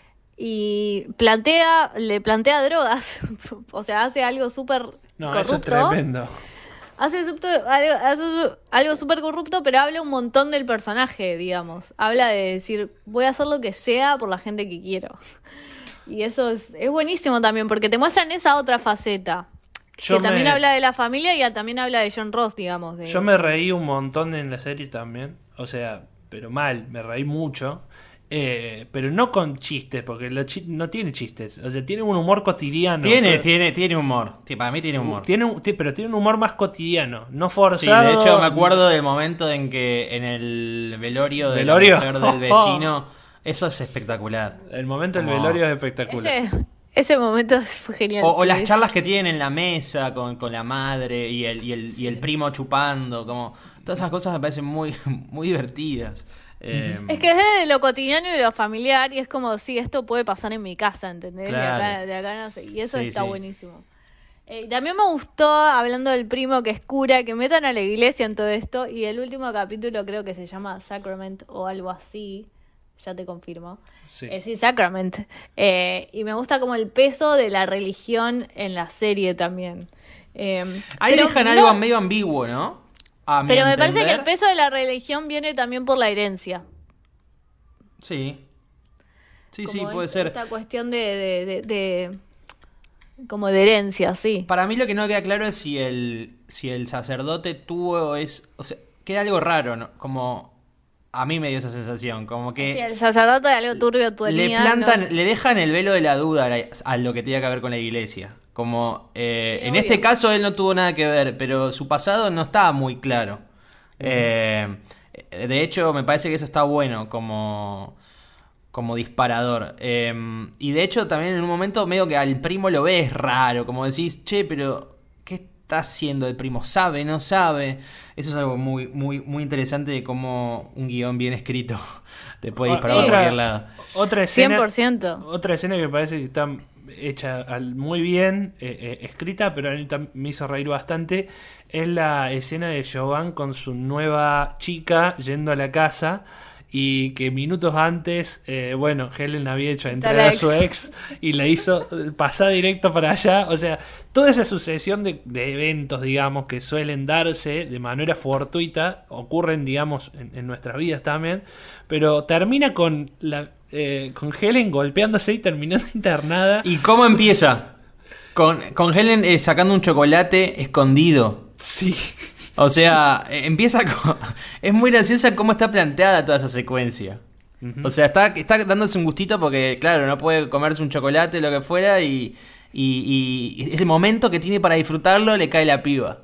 y plantea, le plantea drogas, o sea, hace algo súper no, corrupto. Eso es tremendo. Hace, subto, algo, hace algo súper corrupto, pero habla un montón del personaje, digamos. Habla de decir, voy a hacer lo que sea por la gente que quiero. Y eso es, es buenísimo también, porque te muestran esa otra faceta. Yo que me... también habla de la familia y también habla de John Ross, digamos. De... Yo me reí un montón en la serie también. O sea, pero mal, me reí mucho. Eh, pero no con chistes, porque lo chi- no tiene chistes. O sea, tiene un humor cotidiano. Tiene, pero... tiene, tiene humor. Para mí tiene humor. Tiene un, pero tiene un humor más cotidiano, no forzado. Sí, de hecho me acuerdo del momento en que en el velorio de ¿Velorio? la mujer del vecino... Eso es espectacular. El momento del Como... velorio es espectacular. Ese, ese momento fue genial. O, o las charlas que tienen en la mesa con, con la madre y el, y, el, sí. y el primo chupando. Como todas esas cosas me parecen muy, muy divertidas. Eh... Es que es de lo cotidiano y de lo familiar. Y es como, sí, esto puede pasar en mi casa, ¿entendés? Claro. De acá, de acá no sé. Y eso sí, está sí. buenísimo. Eh, también me gustó, hablando del primo que es cura, que metan a la iglesia en todo esto. Y el último capítulo creo que se llama Sacrament o algo así. Ya te confirmo. Sí, eh, sí Sacrament. Eh, y me gusta como el peso de la religión en la serie también. Eh, Ahí dejan no, algo medio ambiguo, ¿no? A pero me entender. Parece que el peso de la religión viene también por la herencia. Sí. Sí, como sí, puede esta, ser. Esta cuestión de, de, de, de... como de herencia, sí. Para mí lo que no queda claro es si el, si el sacerdote tuvo... es, o sea, queda algo raro, ¿no? Como... A mí me dio esa sensación, como que... Sí, el sacerdote de algo turbio tenía, le plantan, no... le dejan el velo de la duda a, a lo que tenía que ver con la iglesia. Como, eh, en obvio. Este caso él no tuvo nada que ver, pero su pasado no estaba muy claro. Uh-huh. Eh, de hecho, me parece que eso está bueno como, como disparador. Eh, y de hecho, también en un momento medio que al primo lo ves raro, como decís, che, pero... está haciendo el primo? ¿Sabe? ¿No sabe? Eso es algo muy muy muy interesante de cómo un guión bien escrito te puede disparar sí. por cualquier lado. Otra escena, cien por ciento. Otra escena que me parece que está hecha al, muy bien eh, eh, escrita, pero a mí me hizo reír bastante, es la escena de Jovan con su nueva chica yendo a la casa. Y que minutos antes, eh, bueno, Helen había hecho entrar a su ex y le hizo pasar directo para allá. O sea, toda esa sucesión de, de eventos, digamos, que suelen darse de manera fortuita, ocurren, digamos, en, en nuestras vidas también. Pero termina con, la, eh, con Helen golpeándose y terminando internada. ¿Y cómo empieza? Con, con Helen eh, sacando un chocolate escondido. Sí. O sea, empieza con... Es muy graciosa cómo está planteada toda esa secuencia. Uh-huh. O sea, está, está dándose un gustito porque, claro, no puede comerse un chocolate, lo que fuera, y, y, y ese momento que tiene para disfrutarlo le cae la piba.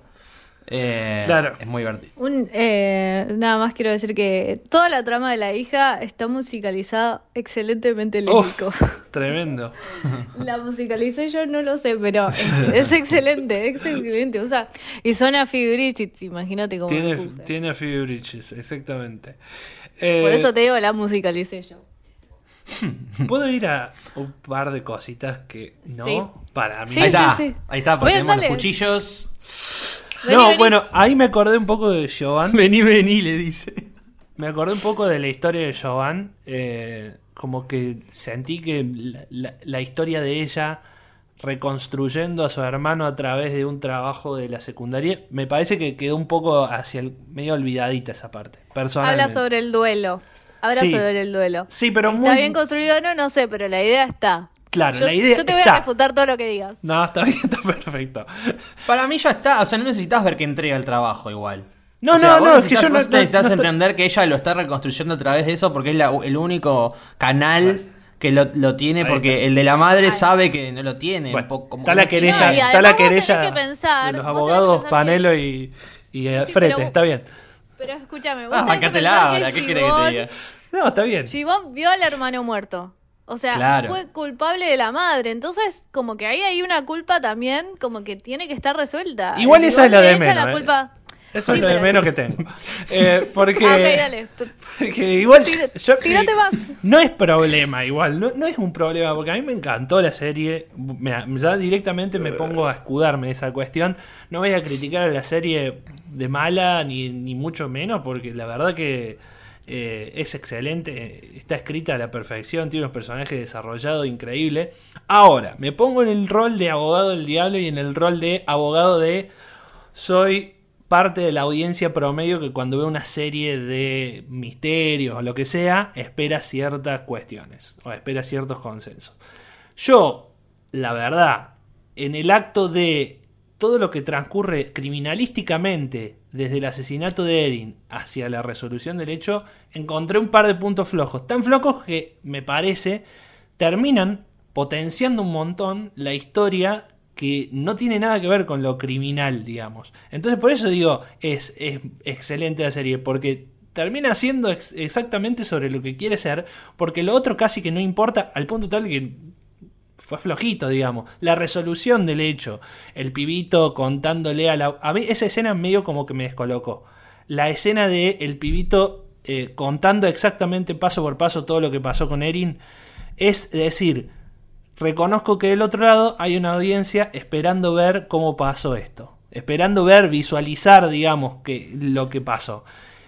Eh, claro. Es muy divertido. Un, eh, nada más quiero decir que toda la trama de la hija está musicalizada excelentemente lírico. Uf, tremendo. La musicalicé yo, no lo sé, pero es, es excelente, es excelente. O sea, y suena a Phoebe Bridgers, imagínate cómo tiene, me puse. Tiene a Phoebe Bridgers, exactamente. Eh, Por eso te digo, la musicalicé yo. ¿Puedo ir a un par de cositas que no? Sí. Para mí. Sí, ahí está, sí, sí. ahí está, porque Bien, tenemos dale. los cuchillos. No, Vení, vení. bueno, ahí me acordé un poco de Jovan. Vení, vení, le dice. Me acordé un poco de la historia de Jovan. Eh, como que sentí que la, la, la historia de ella reconstruyendo a su hermano a través de un trabajo de la secundaria. Me parece que quedó un poco hacia el medio olvidadita esa parte, personalmente. Habla sobre el duelo. Habla Sí. sobre el duelo. Sí, pero ¿Está muy... bien construido o no? No sé, pero la idea está. Claro, yo, la idea yo te voy está. a refutar todo lo que digas. No, está bien, está perfecto. Para mí ya está, o sea, no necesitas ver que entrega el trabajo igual. No, O sea, no, vos no, es que necesitas- yo no- vos necesitas no- no estoy- entender que ella lo está reconstruyendo a través de eso porque es la- el único canal que lo, lo tiene, Ahí porque está. el de la madre Ay. sabe que no lo tiene. Bueno, un poco como está la que no querella, No, y está además la vos tenés querella que pensar- de los vos tenés que abogados pensar Panelo y, y eh, Sí, Frete, pero- está bien. Pero escúchame, vos Ah, tenés que bancátela pensar ahora, que ¿qué querés que te Gibón- diga? No, está bien. Gibón vio al hermano muerto. O sea, Claro. fue culpable de la madre. Entonces, como que ahí hay una culpa también, como que tiene que estar resuelta. Igual Y eso es lo le de echa menos, la eh. culpa. Eso Sí, es lo de pero- menos que tengo. Eh, porque, Ah, ok, dale. T- porque igual. Tira- yo- tírate más. No es problema, igual. No, no es un problema, porque a mí me encantó la serie. Me- ya directamente me pongo a escudarme de esa cuestión. No voy a criticar a la serie de mala, ni, ni mucho menos, porque la verdad que. Eh, es excelente, está escrita a la perfección, tiene unos personajes desarrollados increíbles. Ahora, me pongo en el rol de abogado del diablo y en el rol de abogado de soy parte de la audiencia promedio que cuando ve una serie de misterios o lo que sea, espera ciertas cuestiones o espera ciertos consensos. Yo, la verdad, en el acto de todo lo que transcurre criminalísticamente desde el asesinato de Erin hacia la resolución del hecho, encontré un par de puntos flojos. Tan flojos que, me parece, terminan potenciando un montón la historia que no tiene nada que ver con lo criminal, digamos. Entonces, por eso digo, es, es excelente la serie, porque termina siendo ex- exactamente sobre lo que quiere ser, porque lo otro casi que no importa, al punto tal que fue flojito, digamos. La resolución del hecho, el pibito contándole a la... A mí esa escena medio como que me descolocó. La escena de el pibito eh, contando exactamente paso por paso todo lo que pasó con Erin, es decir, reconozco que del otro lado hay una audiencia esperando ver cómo pasó esto. Esperando ver, visualizar, digamos, que, lo que pasó.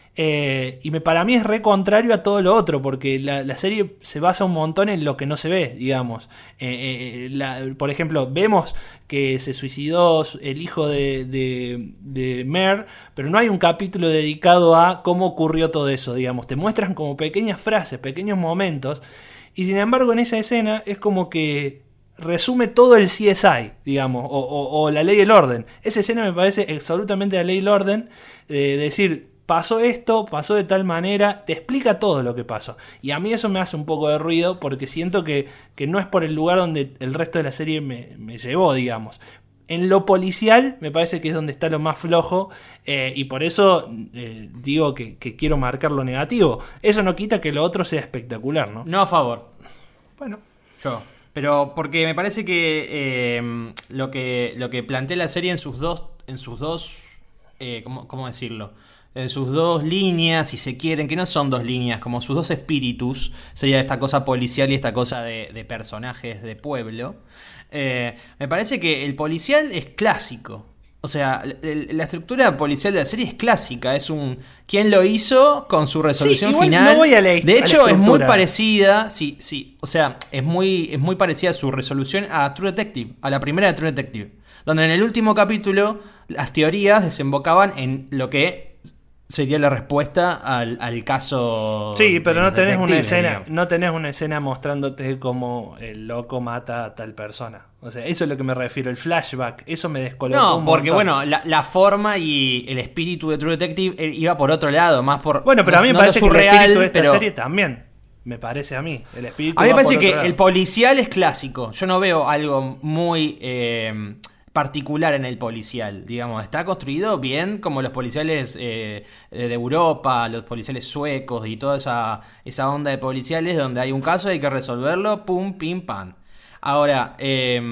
Eh, y me, para mí es re contrario a todo lo otro, porque la, la serie se basa un montón en lo que no se ve, digamos. Eh, eh, la, por ejemplo, vemos que se suicidó el hijo de, de, de Mare, pero no hay un capítulo dedicado a cómo ocurrió todo eso, digamos. Te muestran como pequeñas frases, pequeños momentos, y sin embargo en esa escena es como que resume todo el C S I, digamos, o, o, o la ley y el orden. Esa escena me parece absolutamente la ley y el orden, de decir... Pasó esto, pasó de tal manera, te explica todo lo que pasó. Y a mí eso me hace un poco de ruido porque siento que, que no es por el lugar donde el resto de la serie me, me llevó, digamos. En lo policial me parece que es donde está lo más flojo eh, y por eso eh, digo que, que quiero marcar lo negativo. Eso no quita que lo otro sea espectacular, ¿no? No a favor. Bueno. Yo. Pero porque me parece que eh, lo que lo que plantea la serie en sus dos, en sus dos, eh, ¿cómo, cómo decirlo? En sus dos líneas, si se quieren, que no son dos líneas, como sus dos espíritus, sería esta cosa policial y esta cosa de, de personajes de pueblo. Eh, me parece que el policial es clásico. O sea, la, la estructura policial de la serie es clásica. Es un quién lo hizo con su resolución Sí, igual final. no voy a la- de a la hecho, es muy estructura. parecida. Sí, sí. O sea, es muy, es muy parecida su resolución a True Detective, a la primera de True Detective. Donde en el último capítulo las teorías desembocaban en lo que sería la respuesta al, al caso. Sí, de pero no los tenés una detectives, escena, digamos. no tenés una escena mostrándote cómo el loco mata a tal persona. O sea, eso es lo que me refiero, el flashback, eso me descolocó No, un porque montón. bueno, la, la forma y el espíritu de True Detective eh, iba por otro lado, más por. Bueno, pero no- a mí me no parece lo que el surreal, espíritu de esta pero- serie también, me parece a mí, el espíritu A mí me va parece por que otro lado. el policial es clásico. Yo no veo algo muy eh, particular en el policial. Digamos, está construido bien como los policiales eh, de Europa, los policiales suecos y toda esa, esa onda de policiales donde hay un caso y hay que resolverlo, pum, pim, pam. Ahora, eh,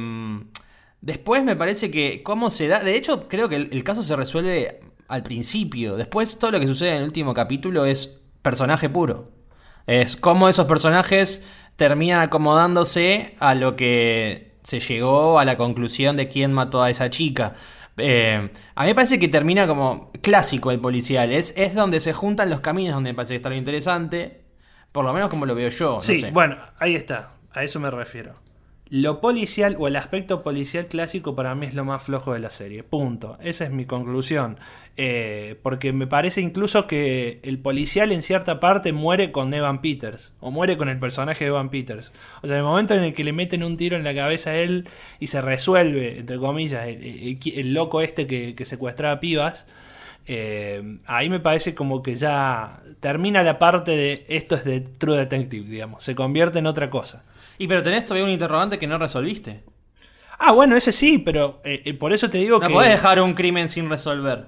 después me parece que cómo se da... De hecho, creo que el, el caso se resuelve al principio. Después todo lo que sucede en el último capítulo es personaje puro. Es cómo esos personajes terminan acomodándose a lo que se llegó a la conclusión de quién mató a esa chica. Eh, a mí me parece que termina como clásico el policial. Es, es donde se juntan los caminos, donde me parece que está lo interesante. Por lo menos como lo veo yo. No Sí, sé. bueno, ahí está, a eso me refiero. lo policial o el aspecto policial clásico para mí es lo más flojo de la serie. Punto. Esa es mi conclusión. Eh, porque me parece incluso que el policial en cierta parte muere con Evan Peters. O muere con el personaje de Evan Peters. O sea, en el momento en el que le meten un tiro en la cabeza a él y se resuelve, entre comillas, el, el, el loco este que, que secuestraba pibas. Eh, ahí me parece como que ya termina la parte de esto es de True Detective, digamos. Se convierte en otra cosa. Y pero tenés todavía un interrogante que no resolviste. Ah, bueno, ese sí, pero eh, eh, por eso te digo no que... No podés dejar un crimen sin resolver.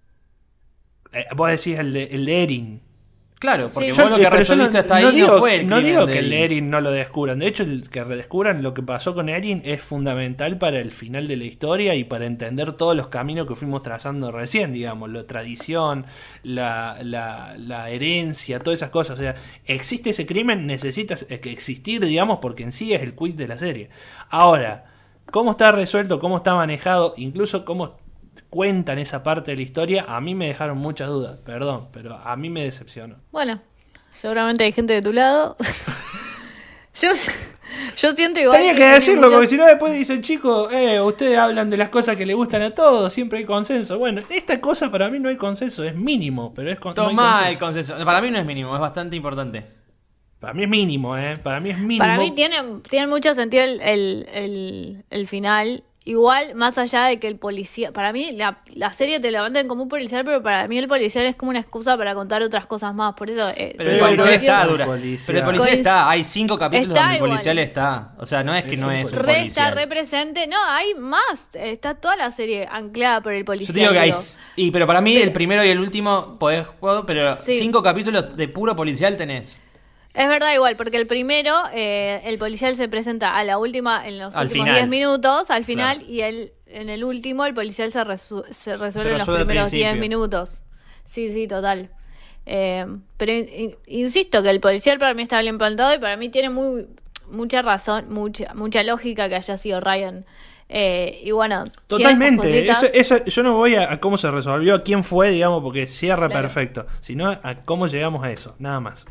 Eh, vos decís el de, el de Erin. Claro, porque sí, vos yo, lo que pero resolviste no, hasta no ahí digo, no fue el No digo de que el Erin. de Erin no lo descubran. De hecho, el que redescubran lo que pasó con Erin es fundamental para el final de la historia y para entender todos los caminos que fuimos trazando recién, digamos. La tradición, la, la, la herencia, todas esas cosas. O sea, existe ese crimen, necesita existir, digamos, porque en sí es el quid de la serie. Ahora, cómo está resuelto, cómo está manejado, incluso cómo cuentan esa parte de la historia, a mí me dejaron muchas dudas, perdón, pero a mí me decepcionó. Bueno, seguramente hay gente de tu lado. yo, yo siento igual. Tenía que, que decirlo, muchas... porque si no después dicen, chicos, eh, ustedes hablan de las cosas que les gustan a todos, siempre hay consenso. Bueno, esta cosa para mí no hay consenso, es mínimo, pero es con, Tomá no hay el consenso. Para mí no es mínimo, es bastante importante. Para mí es mínimo, ¿eh? Para mí es mínimo. Para mí tiene, tiene mucho sentido el, el, el, el final. Igual, más allá de que el policía... Para mí, la, la serie te levantan como un policial, pero para mí el policial es como una excusa para contar otras cosas más. Por eso... Eh, pero el policial coincido- está, dura. Policía. Pero el policial Coinc- está. Hay cinco capítulos Está donde el igual. policial está. O sea, no es que Es no un es un policial. Re, policial. está represente. No, hay más. Está toda la serie anclada por el policía. Yo te digo que hay... digo. Y, pero para mí Pero- el primero y el último podés jugar, pero Sí. cinco capítulos de puro policial tenés. Es verdad igual, porque el primero, eh, el policial se presenta a la última, en los Al últimos final. diez minutos, al final, Claro. y el, en el último el policial se, resu- se resuelve Se en los resuelve al primeros principio. diez minutos. Sí, sí, total. Eh, pero in- in- insisto que el policial para mí está bien plantado y para mí tiene muy mucha razón, mucha mucha lógica que haya sido Ryan. Eh, y bueno, tiene Totalmente, estas eso, cositas. eso, yo no voy a, a cómo se resolvió, a quién fue, digamos, porque cierra Claro. perfecto, sino a cómo llegamos a eso, nada más.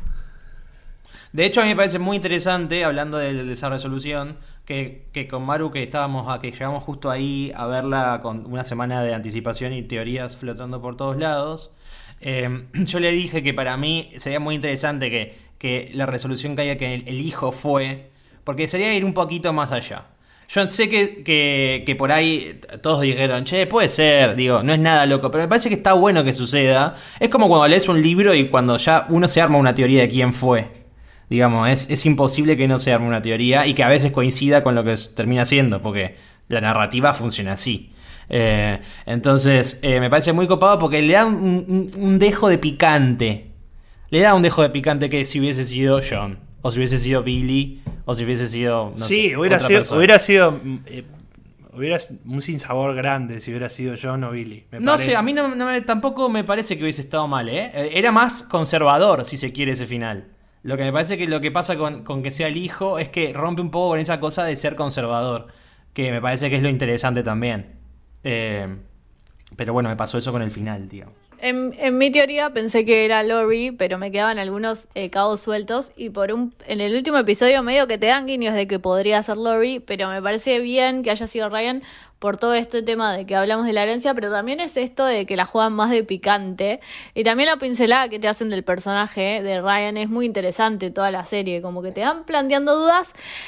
De hecho, a mí me parece muy interesante, hablando de, de esa resolución, que, que con Maru, que estábamos a que llegamos justo ahí a verla con una semana de anticipación y teorías flotando por todos lados, eh, yo le dije que para mí sería muy interesante que, que la resolución caiga que el, el hijo fue, porque sería ir un poquito más allá. Yo sé que, que, que por ahí todos dijeron, che, puede ser, digo, no es nada loco, pero me parece que está bueno que suceda. Es como cuando lees un libro y cuando ya uno se arma una teoría de quién fue. Digamos, es, es imposible que no se arme una teoría y que a veces coincida con lo que termina siendo, porque la narrativa funciona así. Eh, entonces, eh, me parece muy copado porque le da un, un, un dejo de picante. Le da un dejo de picante que si hubiese sido John, o si hubiese sido Billy, o si hubiese sido, no sí, sé, hubiera, otra sido, persona. hubiera sido eh, hubiera un sinsabor grande si hubiera sido John o Billy. Me No parece. sé, a mí no, no me- tampoco me parece que hubiese estado mal, ¿eh? Eh, Era más conservador, si se quiere, ese final. Lo que me parece que lo que pasa con, con que sea el hijo es que rompe un poco con esa cosa de ser conservador, que me parece que es lo interesante también. Eh, pero bueno, me pasó eso con el final, tío. En, en mi teoría pensé que era Lori, pero me quedaban algunos eh, cabos sueltos y por un en el último episodio medio que te dan guiños de que podría ser Lori, pero me parece bien que haya sido Ryan por todo este tema de que hablamos de la herencia, pero también es esto de que la juegan más de picante y también la pincelada que te hacen del personaje de Ryan es muy interesante toda la serie, como que te van planteando dudas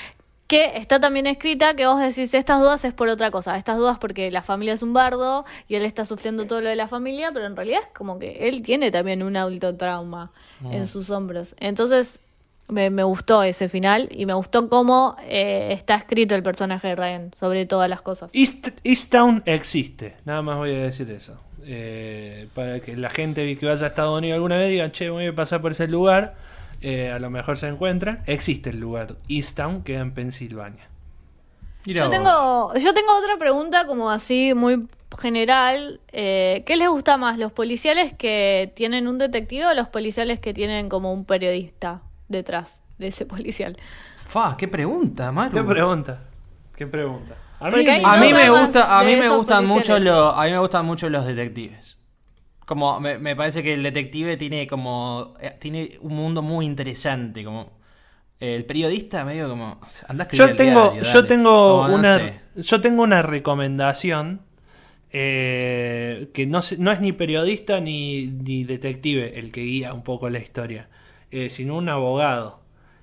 que está también escrita que vos decís estas dudas es por otra cosa, estas dudas porque la familia es un bardo y él está sufriendo todo lo de la familia, pero en realidad es como que él tiene también un adulto trauma en sus hombros. Entonces me, me gustó ese final y me gustó cómo eh, está escrito el personaje de Ryan sobre todas las cosas. East, Easttown existe, nada más voy a decir eso. Eh, para que la gente que vaya a Estados Unidos alguna vez diga, che, voy a pasar por ese lugar. Eh, a lo mejor se encuentran. Existe el lugar Easttown, queda en Pensilvania. Mirá Yo vos. tengo, yo tengo otra pregunta como así muy general. Eh, ¿Qué les gusta más? ¿Los policiales que tienen un detective o los policiales que tienen como un periodista detrás de ese policial? Fa, qué pregunta, Maru. ¿Qué pregunta? ¿Qué pregunta? A Porque hay A dos mí me ramas gusta, a de mí me esos gustan mucho policiales. los, a mí me gustan mucho los detectives. Como me, me parece que el detective tiene como eh, tiene un mundo muy interesante, como El periodista medio como... Andá a escribir Yo el tengo, diario, yo dale. tengo Como, no una, sé. yo tengo una recomendación eh, que no, se- no es ni periodista ni, ni detective el que guía un poco la historia, eh, sino un abogado.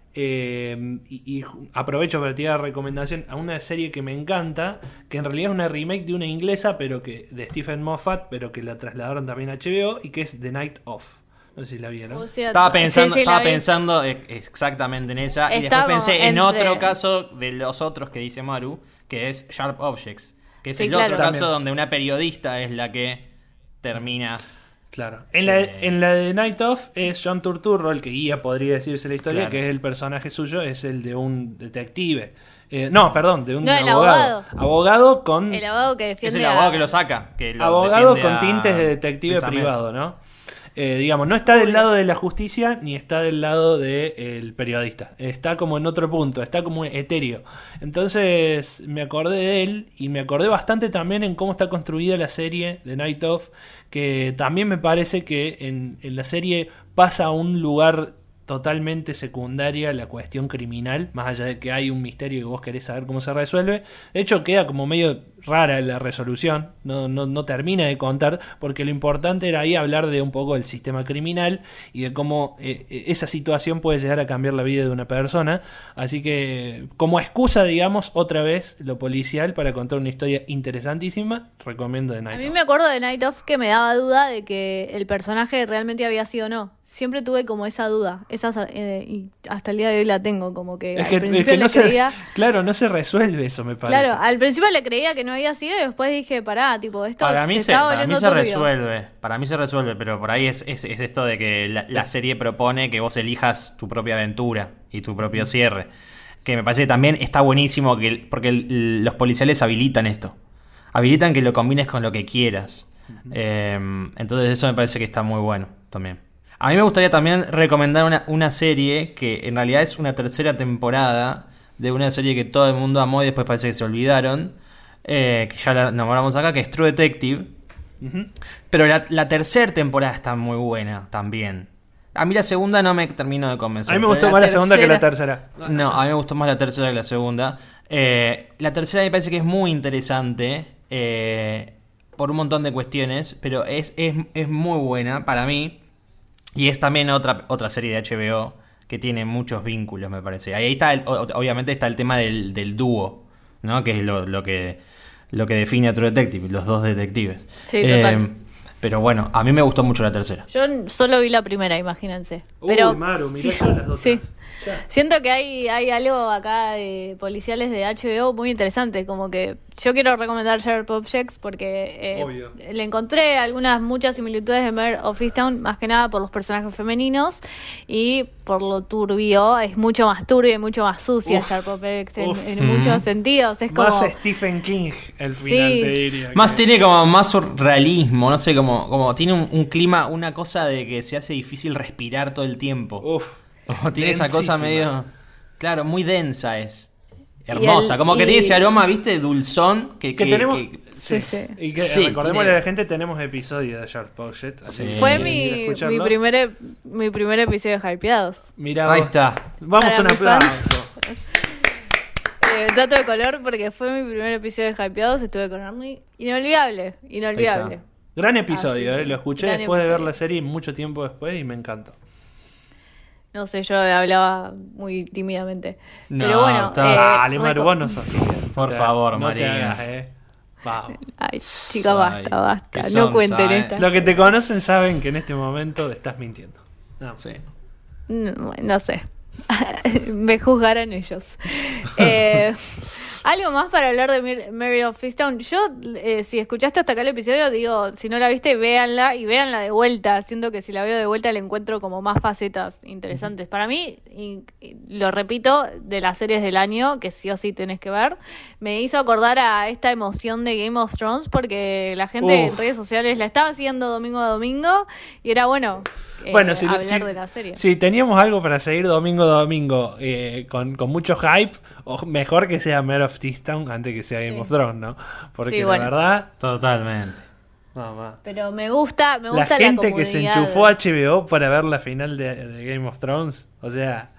Eh, y, y aprovecho para tirar recomendación a una serie que me encanta, que en realidad es una remake de una inglesa, pero que de Stephen Moffat, pero que la trasladaron también a H B O y que es The Night Of. No sé si la vieron. O sea, Estaba sí, pensando, sí, la estaba vi. pensando ex- exactamente en esa. Y Está después pensé como en entre- otro caso de los otros que dice Maru, que es Sharp Objects. Que es Sí, el claro. otro caso También. donde una periodista es la que termina. Claro. En la, Eh. en la de Night Of es John Turturro el que guía, podría decirse la historia, Claro. que es el personaje suyo, es el de un detective. Eh, no, perdón, de un No, el abogado. abogado. Abogado con El abogado que defiende Es el abogado a- que lo saca. Que lo abogado defiende con a tintes de detective Luis Ahmed. privado, ¿no? Eh, digamos, no está del lado de la justicia ni está del lado del periodista. Está como en otro punto, está como etéreo. Entonces me acordé de él y me acordé bastante también en cómo está construida la serie de Night Of, que también me parece que en, en la serie pasa a un lugar totalmente secundaria la cuestión criminal, más allá de que hay un misterio que vos querés saber cómo se resuelve. De hecho queda como medio rara la resolución, no, no, no termina de contar, porque lo importante era ahí hablar de un poco del sistema criminal y de cómo eh, esa situación puede llegar a cambiar la vida de una persona. Así que como excusa, digamos, otra vez lo policial para contar una historia interesantísima, recomiendo The A Night mí Of. me acuerdo de Night Of que me daba duda de que el personaje realmente había sido o no. Siempre tuve como esa duda. Esa, eh, y hasta el día de hoy la tengo. Como que Es al que, es principio que le no se, creía. claro, no se resuelve eso, me parece. Claro, al principio le creía que no había sido y después dije, pará, tipo, esto Para se mí, se, está para volviendo mí se turbio. resuelve. Para mí se resuelve, pero por ahí es, es, es esto de que la, la serie propone que vos elijas tu propia aventura y tu propio cierre. Que me parece que también está buenísimo que, porque el- los policiales habilitan esto. Habilitan que lo combines con lo que quieras. Eh, entonces eso me parece que está muy bueno también. A mí me gustaría también recomendar una, una serie que en realidad es una tercera temporada de una serie que todo el mundo amó y después parece que se olvidaron. Eh, que ya la nombramos acá, que es True Detective. Ujú. Pero la, la tercera temporada está muy buena también. A mí la segunda no me termino de convencer. A mí me pero gustó más la segunda que la tercera- tercera. No, a mí me gustó más la tercera que la segunda. Eh, la tercera me parece que es muy interesante eh, por un montón de cuestiones, pero es, es, es muy buena para mí. Y es también otra, otra serie de H B O que tiene muchos vínculos, me parece. Ahí está, el- o- obviamente está el tema del, del dúo, ¿no? Que es lo, lo que lo que define a True Detective, los dos detectives. Sí, total. Pero bueno, a mí me gustó mucho la tercera. Yo solo vi la primera, imagínense. Uy, Pero Maru, mirá sí, todas las otras. sí. Ya. Siento que hay, hay algo acá de policiales de H B O muy interesante. Como que yo quiero recomendar Sharp Objects porque eh, Obvio. le encontré algunas muchas similitudes de Mare of Easttown, más que nada por los personajes femeninos y por lo turbio. Es mucho más turbio y mucho más sucia Uf, Sharp Objects en, uf. en muchos Mm. sentidos. Es como. Más Stephen King el final, Sí. te diría. Más que- tiene como más surrealismo, no sé, como, como tiene un, un clima, una cosa de que se hace difícil respirar todo el tiempo. Uf. Como tiene esa cosa densísima. medio... Claro, muy densa es. Hermosa, el- como que y- tiene ese aroma, ¿viste? Dulzón. Que, Que que- tenemos. que- Sí, sí. sí. Y que Sí, recordémosle tiene- a la gente, tenemos episodio de Sharp Object. así Sí. que Fue si quieren ir a mi, escucharlo, mi, primer, ep- mi primer episodio de Hypeados. mirá Ahí vos. está. Vamos Para un mis fans. aplauso. Eh, dato de color porque fue mi primer episodio de Hypeados. Estuve con Arnie. Inolvidable, inolvidable. Ahí está. Gran episodio, Ah, sí. eh. Lo escuché Gran después de ver episodio. la serie mucho tiempo después y me encantó. No sé, yo hablaba muy tímidamente. No, Pero bueno, estabas- eh, Dale, Maru, reco- vos no sos tímida. Por No te- favor, no te María. hagas, eh. Vamos. Ay, chica, basta, Ay, basta. qué No sonsa, cuenten eh. esta. Los que te conocen saben que en este momento estás mintiendo. No. Sí. No, bueno, no sé. Me juzgarán ellos. Eh, algo más para hablar de Mir- Mary of Easttown. Yo, eh, si escuchaste hasta acá el episodio, digo, si no la viste, véanla y véanla de vuelta. Siento que si la veo de vuelta le encuentro como más facetas interesantes. Para mí, y, y lo repito, de las series del año, que sí o sí tenés que ver, me hizo acordar a esta emoción de Game of Thrones porque la gente Uf. en redes sociales la estaba haciendo domingo a domingo y era bueno, eh, Bueno, si, hablar si- de la serie. si teníamos algo para seguir domingo a domingo eh, con, con mucho hype, o mejor que sea Mare of Easttown antes que sea Game Sí. of Thrones, ¿no? Porque Sí, la bueno. verdad, Totalmente. mamá. Pero me gusta, me La gusta la, gente que se comodidad. enchufó a H B O para ver la final de, de Game of Thrones, o sea,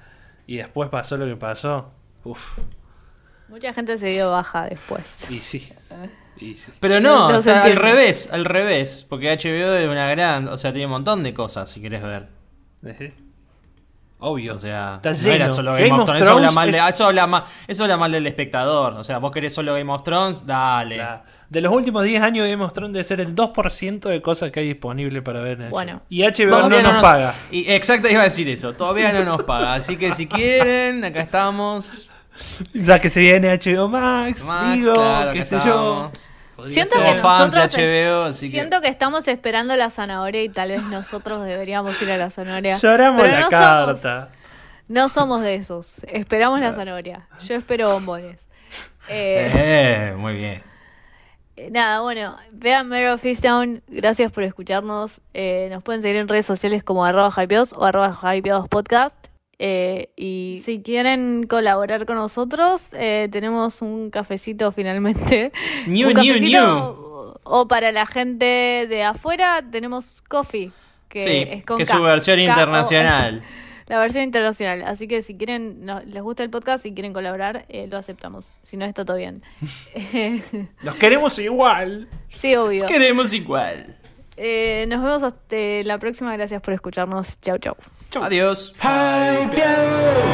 y después pasó lo que pasó. Uf. Mucha gente se dio baja después. Y sí. Y sí. Pero no, No se está al entiende. revés, al revés. Porque H B O es una gran. O sea, tiene un montón de cosas si querés ver. Ajá. Obvio. O sea, Está no lleno. era solo Game, Game of of Thrones. Eso habla, Thrones mal de, es- eso, habla mal, eso habla mal del espectador. O sea, vos querés solo Game of Thrones, dale. La- de los últimos diez años Game of Thrones debe ser el dos por ciento de cosas que hay disponible para ver en H B O. Bueno. Y H B O no Todavía nos paga. Y exacto, iba a decir eso. Todavía no nos paga. Así que si quieren, acá estamos. Ya que se viene H B O Max, Max, digo, claro, qué acá sé yo. estamos. Podría Siento ser. que Somos fans de nosotros H B O, así que- siento que estamos esperando la zanahoria y tal vez nosotros deberíamos ir a la zanahoria. Lloramos Pero la no carta. Somos, no somos de esos. Esperamos la zanahoria. Yo espero bombones. Eh, Eh, muy bien. Eh, Nada, bueno, vean Mare of Easttown, gracias por escucharnos. Eh, nos pueden seguir en redes sociales como arroba hypeados o arroba hypeados podcast. Eh, y si quieren colaborar con nosotros, eh, tenemos un cafecito finalmente. New, un new, cafecito, O para la gente de afuera, tenemos Coffee, que Sí, es con que es K. su versión K O F. internacional. La versión internacional. Así que si quieren, no, les gusta el podcast y quieren colaborar, eh, lo aceptamos. Si no, está todo bien. Los queremos igual. Sí, obvio. Nos queremos igual. Eh, nos vemos hasta la próxima. Gracias por escucharnos. Chau, chau. Adiós. Hypeados.